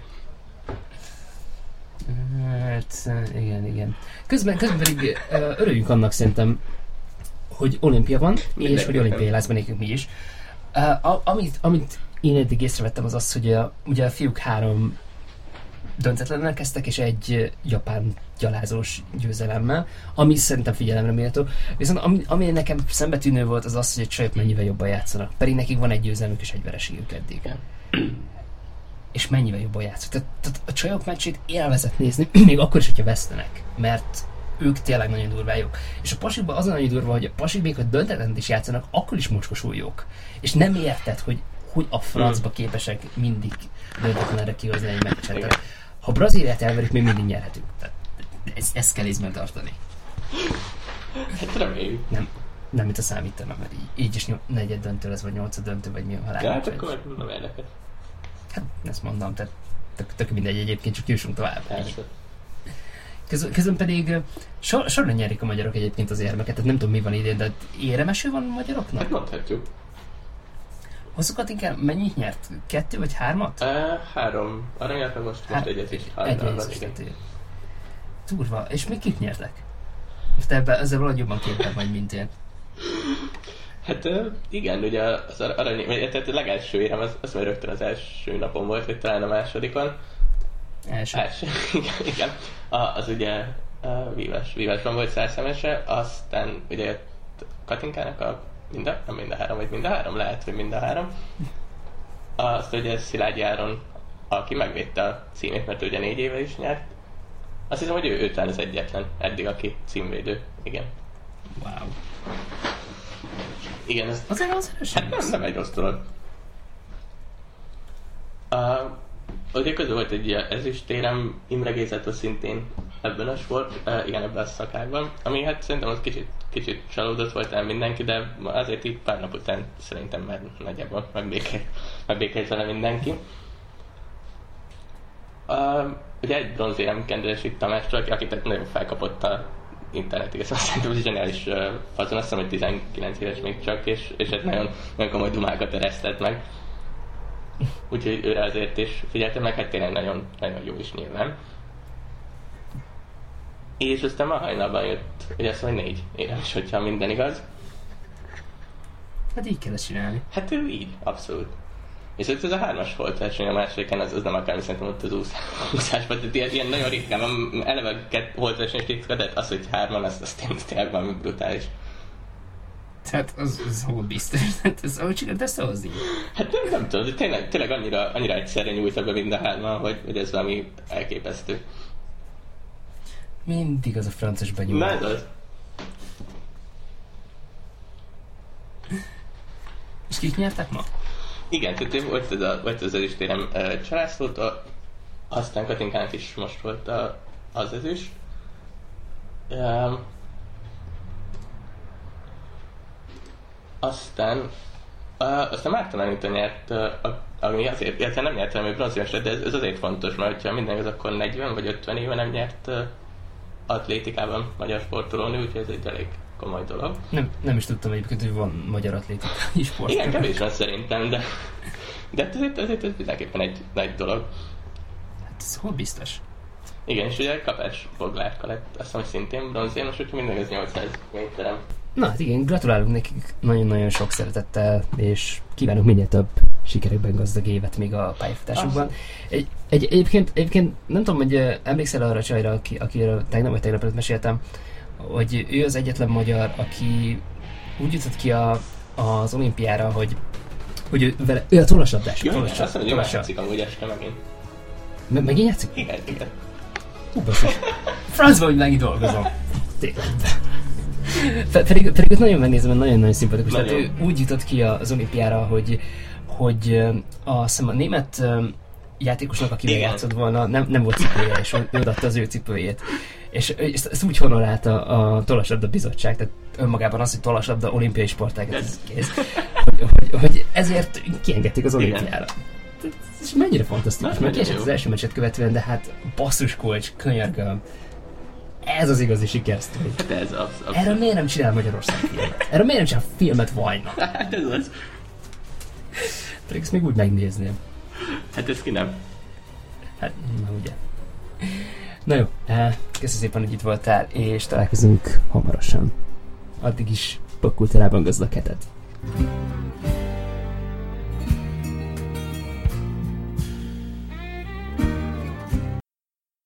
Hát, igen. Közben pedig örüljünk annak szerintem, hogy olimpia van, és hogy olimpiai lázban nekünk mi is. Amit én eddig észrevettem az az, hogy ugye a fiúk 3 döntetlenül kezdtek, és egy japán gyalázós győzelemmel, ami szerintem figyelemre méltó. Viszont ami nekem szembetűnő volt, az az, hogy a csajok mennyivel jobban játszanak. Pedig nekik van egy győzelmük és egy vereségük eddig. És mennyivel jobban játszanak. Tehát a csajok meccsét élvezett nézni, még akkor is, hogyha vesztenek. Mert ők tényleg nagyon durvájuk. És a pasikban az a nagyon durva, hogy a pasik még a döntetlent is játszanak, akkor is mocskosul jók. És nem érted, hogy a francba képesek mindig döntetlenre kihozni egy meccset. Tehát, ha Brazíliát elverjük, még mindig nyerhetünk. Tehát ezt kell észben tartani. Hát reméljük. Nem mit a számítanom, mert így is 4. döntő lesz, vagy 8. döntő, vagy mi a halál. Ja, hát akkor nem érdekes. Hát ezt mondom, tehát tök mindegy egyébként, csak jussunk tovább. Persze. Közben pedig sorra nyerik a magyarok egyébként az érmeket, tehát nem tudom mi van idén, de éremeső van a magyaroknak? Hát mondhatjuk. Hosszú Katinkán mennyit nyert? 2 vagy 3? 3 aranyat, meg most egyet is. Durva. És még kik nyertek? Most ezzel valahogy jobban képben vagy, mint én. Hát igen, ugye az arany, tehát a legelső érem, az már rögtön az első napon volt, vagy talán a másodikon. Első. Igen. Az ugye vívásban volt 100 szemese, aztán ugye Katinkának nem mind a 3, vagy mind a 3, lehet, hogy mind a 3. Azt ugye Szilágyi Áron, aki megvédte a címét, mert ugye 4 éve is nyert. Azt hiszem, hogy ő talán az egyetlen eddig, aki címvédő. Igen. Wow. Igen, ez... Azért hát nem egy rossz dolog. Ugye közül volt egy ezüstérem, Imre Gézától szintén ebben a sport, igen, ebben a szakákban, ami hát szerintem az kicsit csalódott volt el mindenki, de azért így pár nap után szerintem már nagyjából megbékélt vele mindenki. Ugye egy bronzérem Kenderesi Tamásról, aki tehát nagyon felkapott a internet, igaz, azt szerintem, hogy zseniális fazon, azt hiszem, hogy 19 éves még csak, és hát nagyon komoly dumákat eresztett meg. Úgyhogy őre azért is figyeltem meg, hát tényleg nagyon, nagyon jó is nyilván. És aztán ma hajnalban jött, ugye azt mondja, 4 éves, hogyha minden igaz. Hát így kell ezt csinálni. Hát ő így, abszolút. És ez a 3-as volt verseny, a másodiken az nem akármi, szerintem ott az úszásban, tehát ilyen nagyon ritkán van, eleve volt versenyes ritka, de az, hogy 3-an, az tényleg valami brutális. Tehát az hol biztos? Ez ahogy csinált ezt ahhoz így? Hát nem tudom, de tényleg annyira egyszerre nyújta be mind a 3-an, hogy ez valami elképesztő. Mindig az a francos benyúl. Na ez az. És kik nyertek ma? Igen, tehát volt az ezüstérem Csalászlótól, aztán Katinkának is most volt az ezüst. Aztán Márton Anita nyert, ami azért, illetve nem nyert, hanem bronzérmes lett, de ez azért fontos, mert ha minden az akkor 40 vagy 50 éve nem nyert atlétikában magyar sportolónő, úgyhogy ez egy elég komoly dolog. Nem is tudtam egyébként, hogy van magyar atlétikai sport. Igen, kevés van szerintem, de azért ez mindenképpen egy nagy dolog. Hát ez hol biztos? Igen, és ugye Kapás Boglárka lett, azt hiszem, hogy szintén bronzérmes, úgyhogy minden az 800 méterem. Na hát igen, gratulálunk nekik nagyon-nagyon sok szeretettel, és kívánunk minél több sikerekben gazdag évet még a pályafutásukban. Egyébként nem tudom, hogy emlékszel arra a csajra, akiről tegnap előtt meséltem, hogy ő az egyetlen magyar, aki úgy jutott ki az olimpiára, hogy ő a tollaslabdás. Jó, azt mondom, hogy ő játszik amúgy este megint. Megint játszik? Igen. Basszus. Francban, hogy megint dolgozom. Tényleg. Pedig őt nagyon megnézem, mert nagyon-nagyon szimpatikus. Tehát ő úgy jutott ki az olimpiára, hogy a német játékosnak, akivel játszott volna, nem volt cipője, és ő odaadta az ő cipőjét. És ezt úgy honorálta a tollaslabda bizottság, tehát önmagában az, hogy tollaslabda olimpiai sportágat, ez kész, hogy ezért kiengedték az olimpiára. És mennyire fantasztikus, mert kiesett az első meccset követően, de hát basszus kulcs, könyörgöm. Ez az igazi sikersztori. Hát ez abszolút. Erről miért nem csinál Magyarország filmet? Erről miért nem csinál filmet Vajna? Hát ez az. Pedig ezt még úgy megnézném. Hát ez ki nem. Hát, na ugye. Na jó, köszönöm szépen, hogy itt voltál, és találkozunk hamarosan. Addig is popkultúrában gazdag hetet.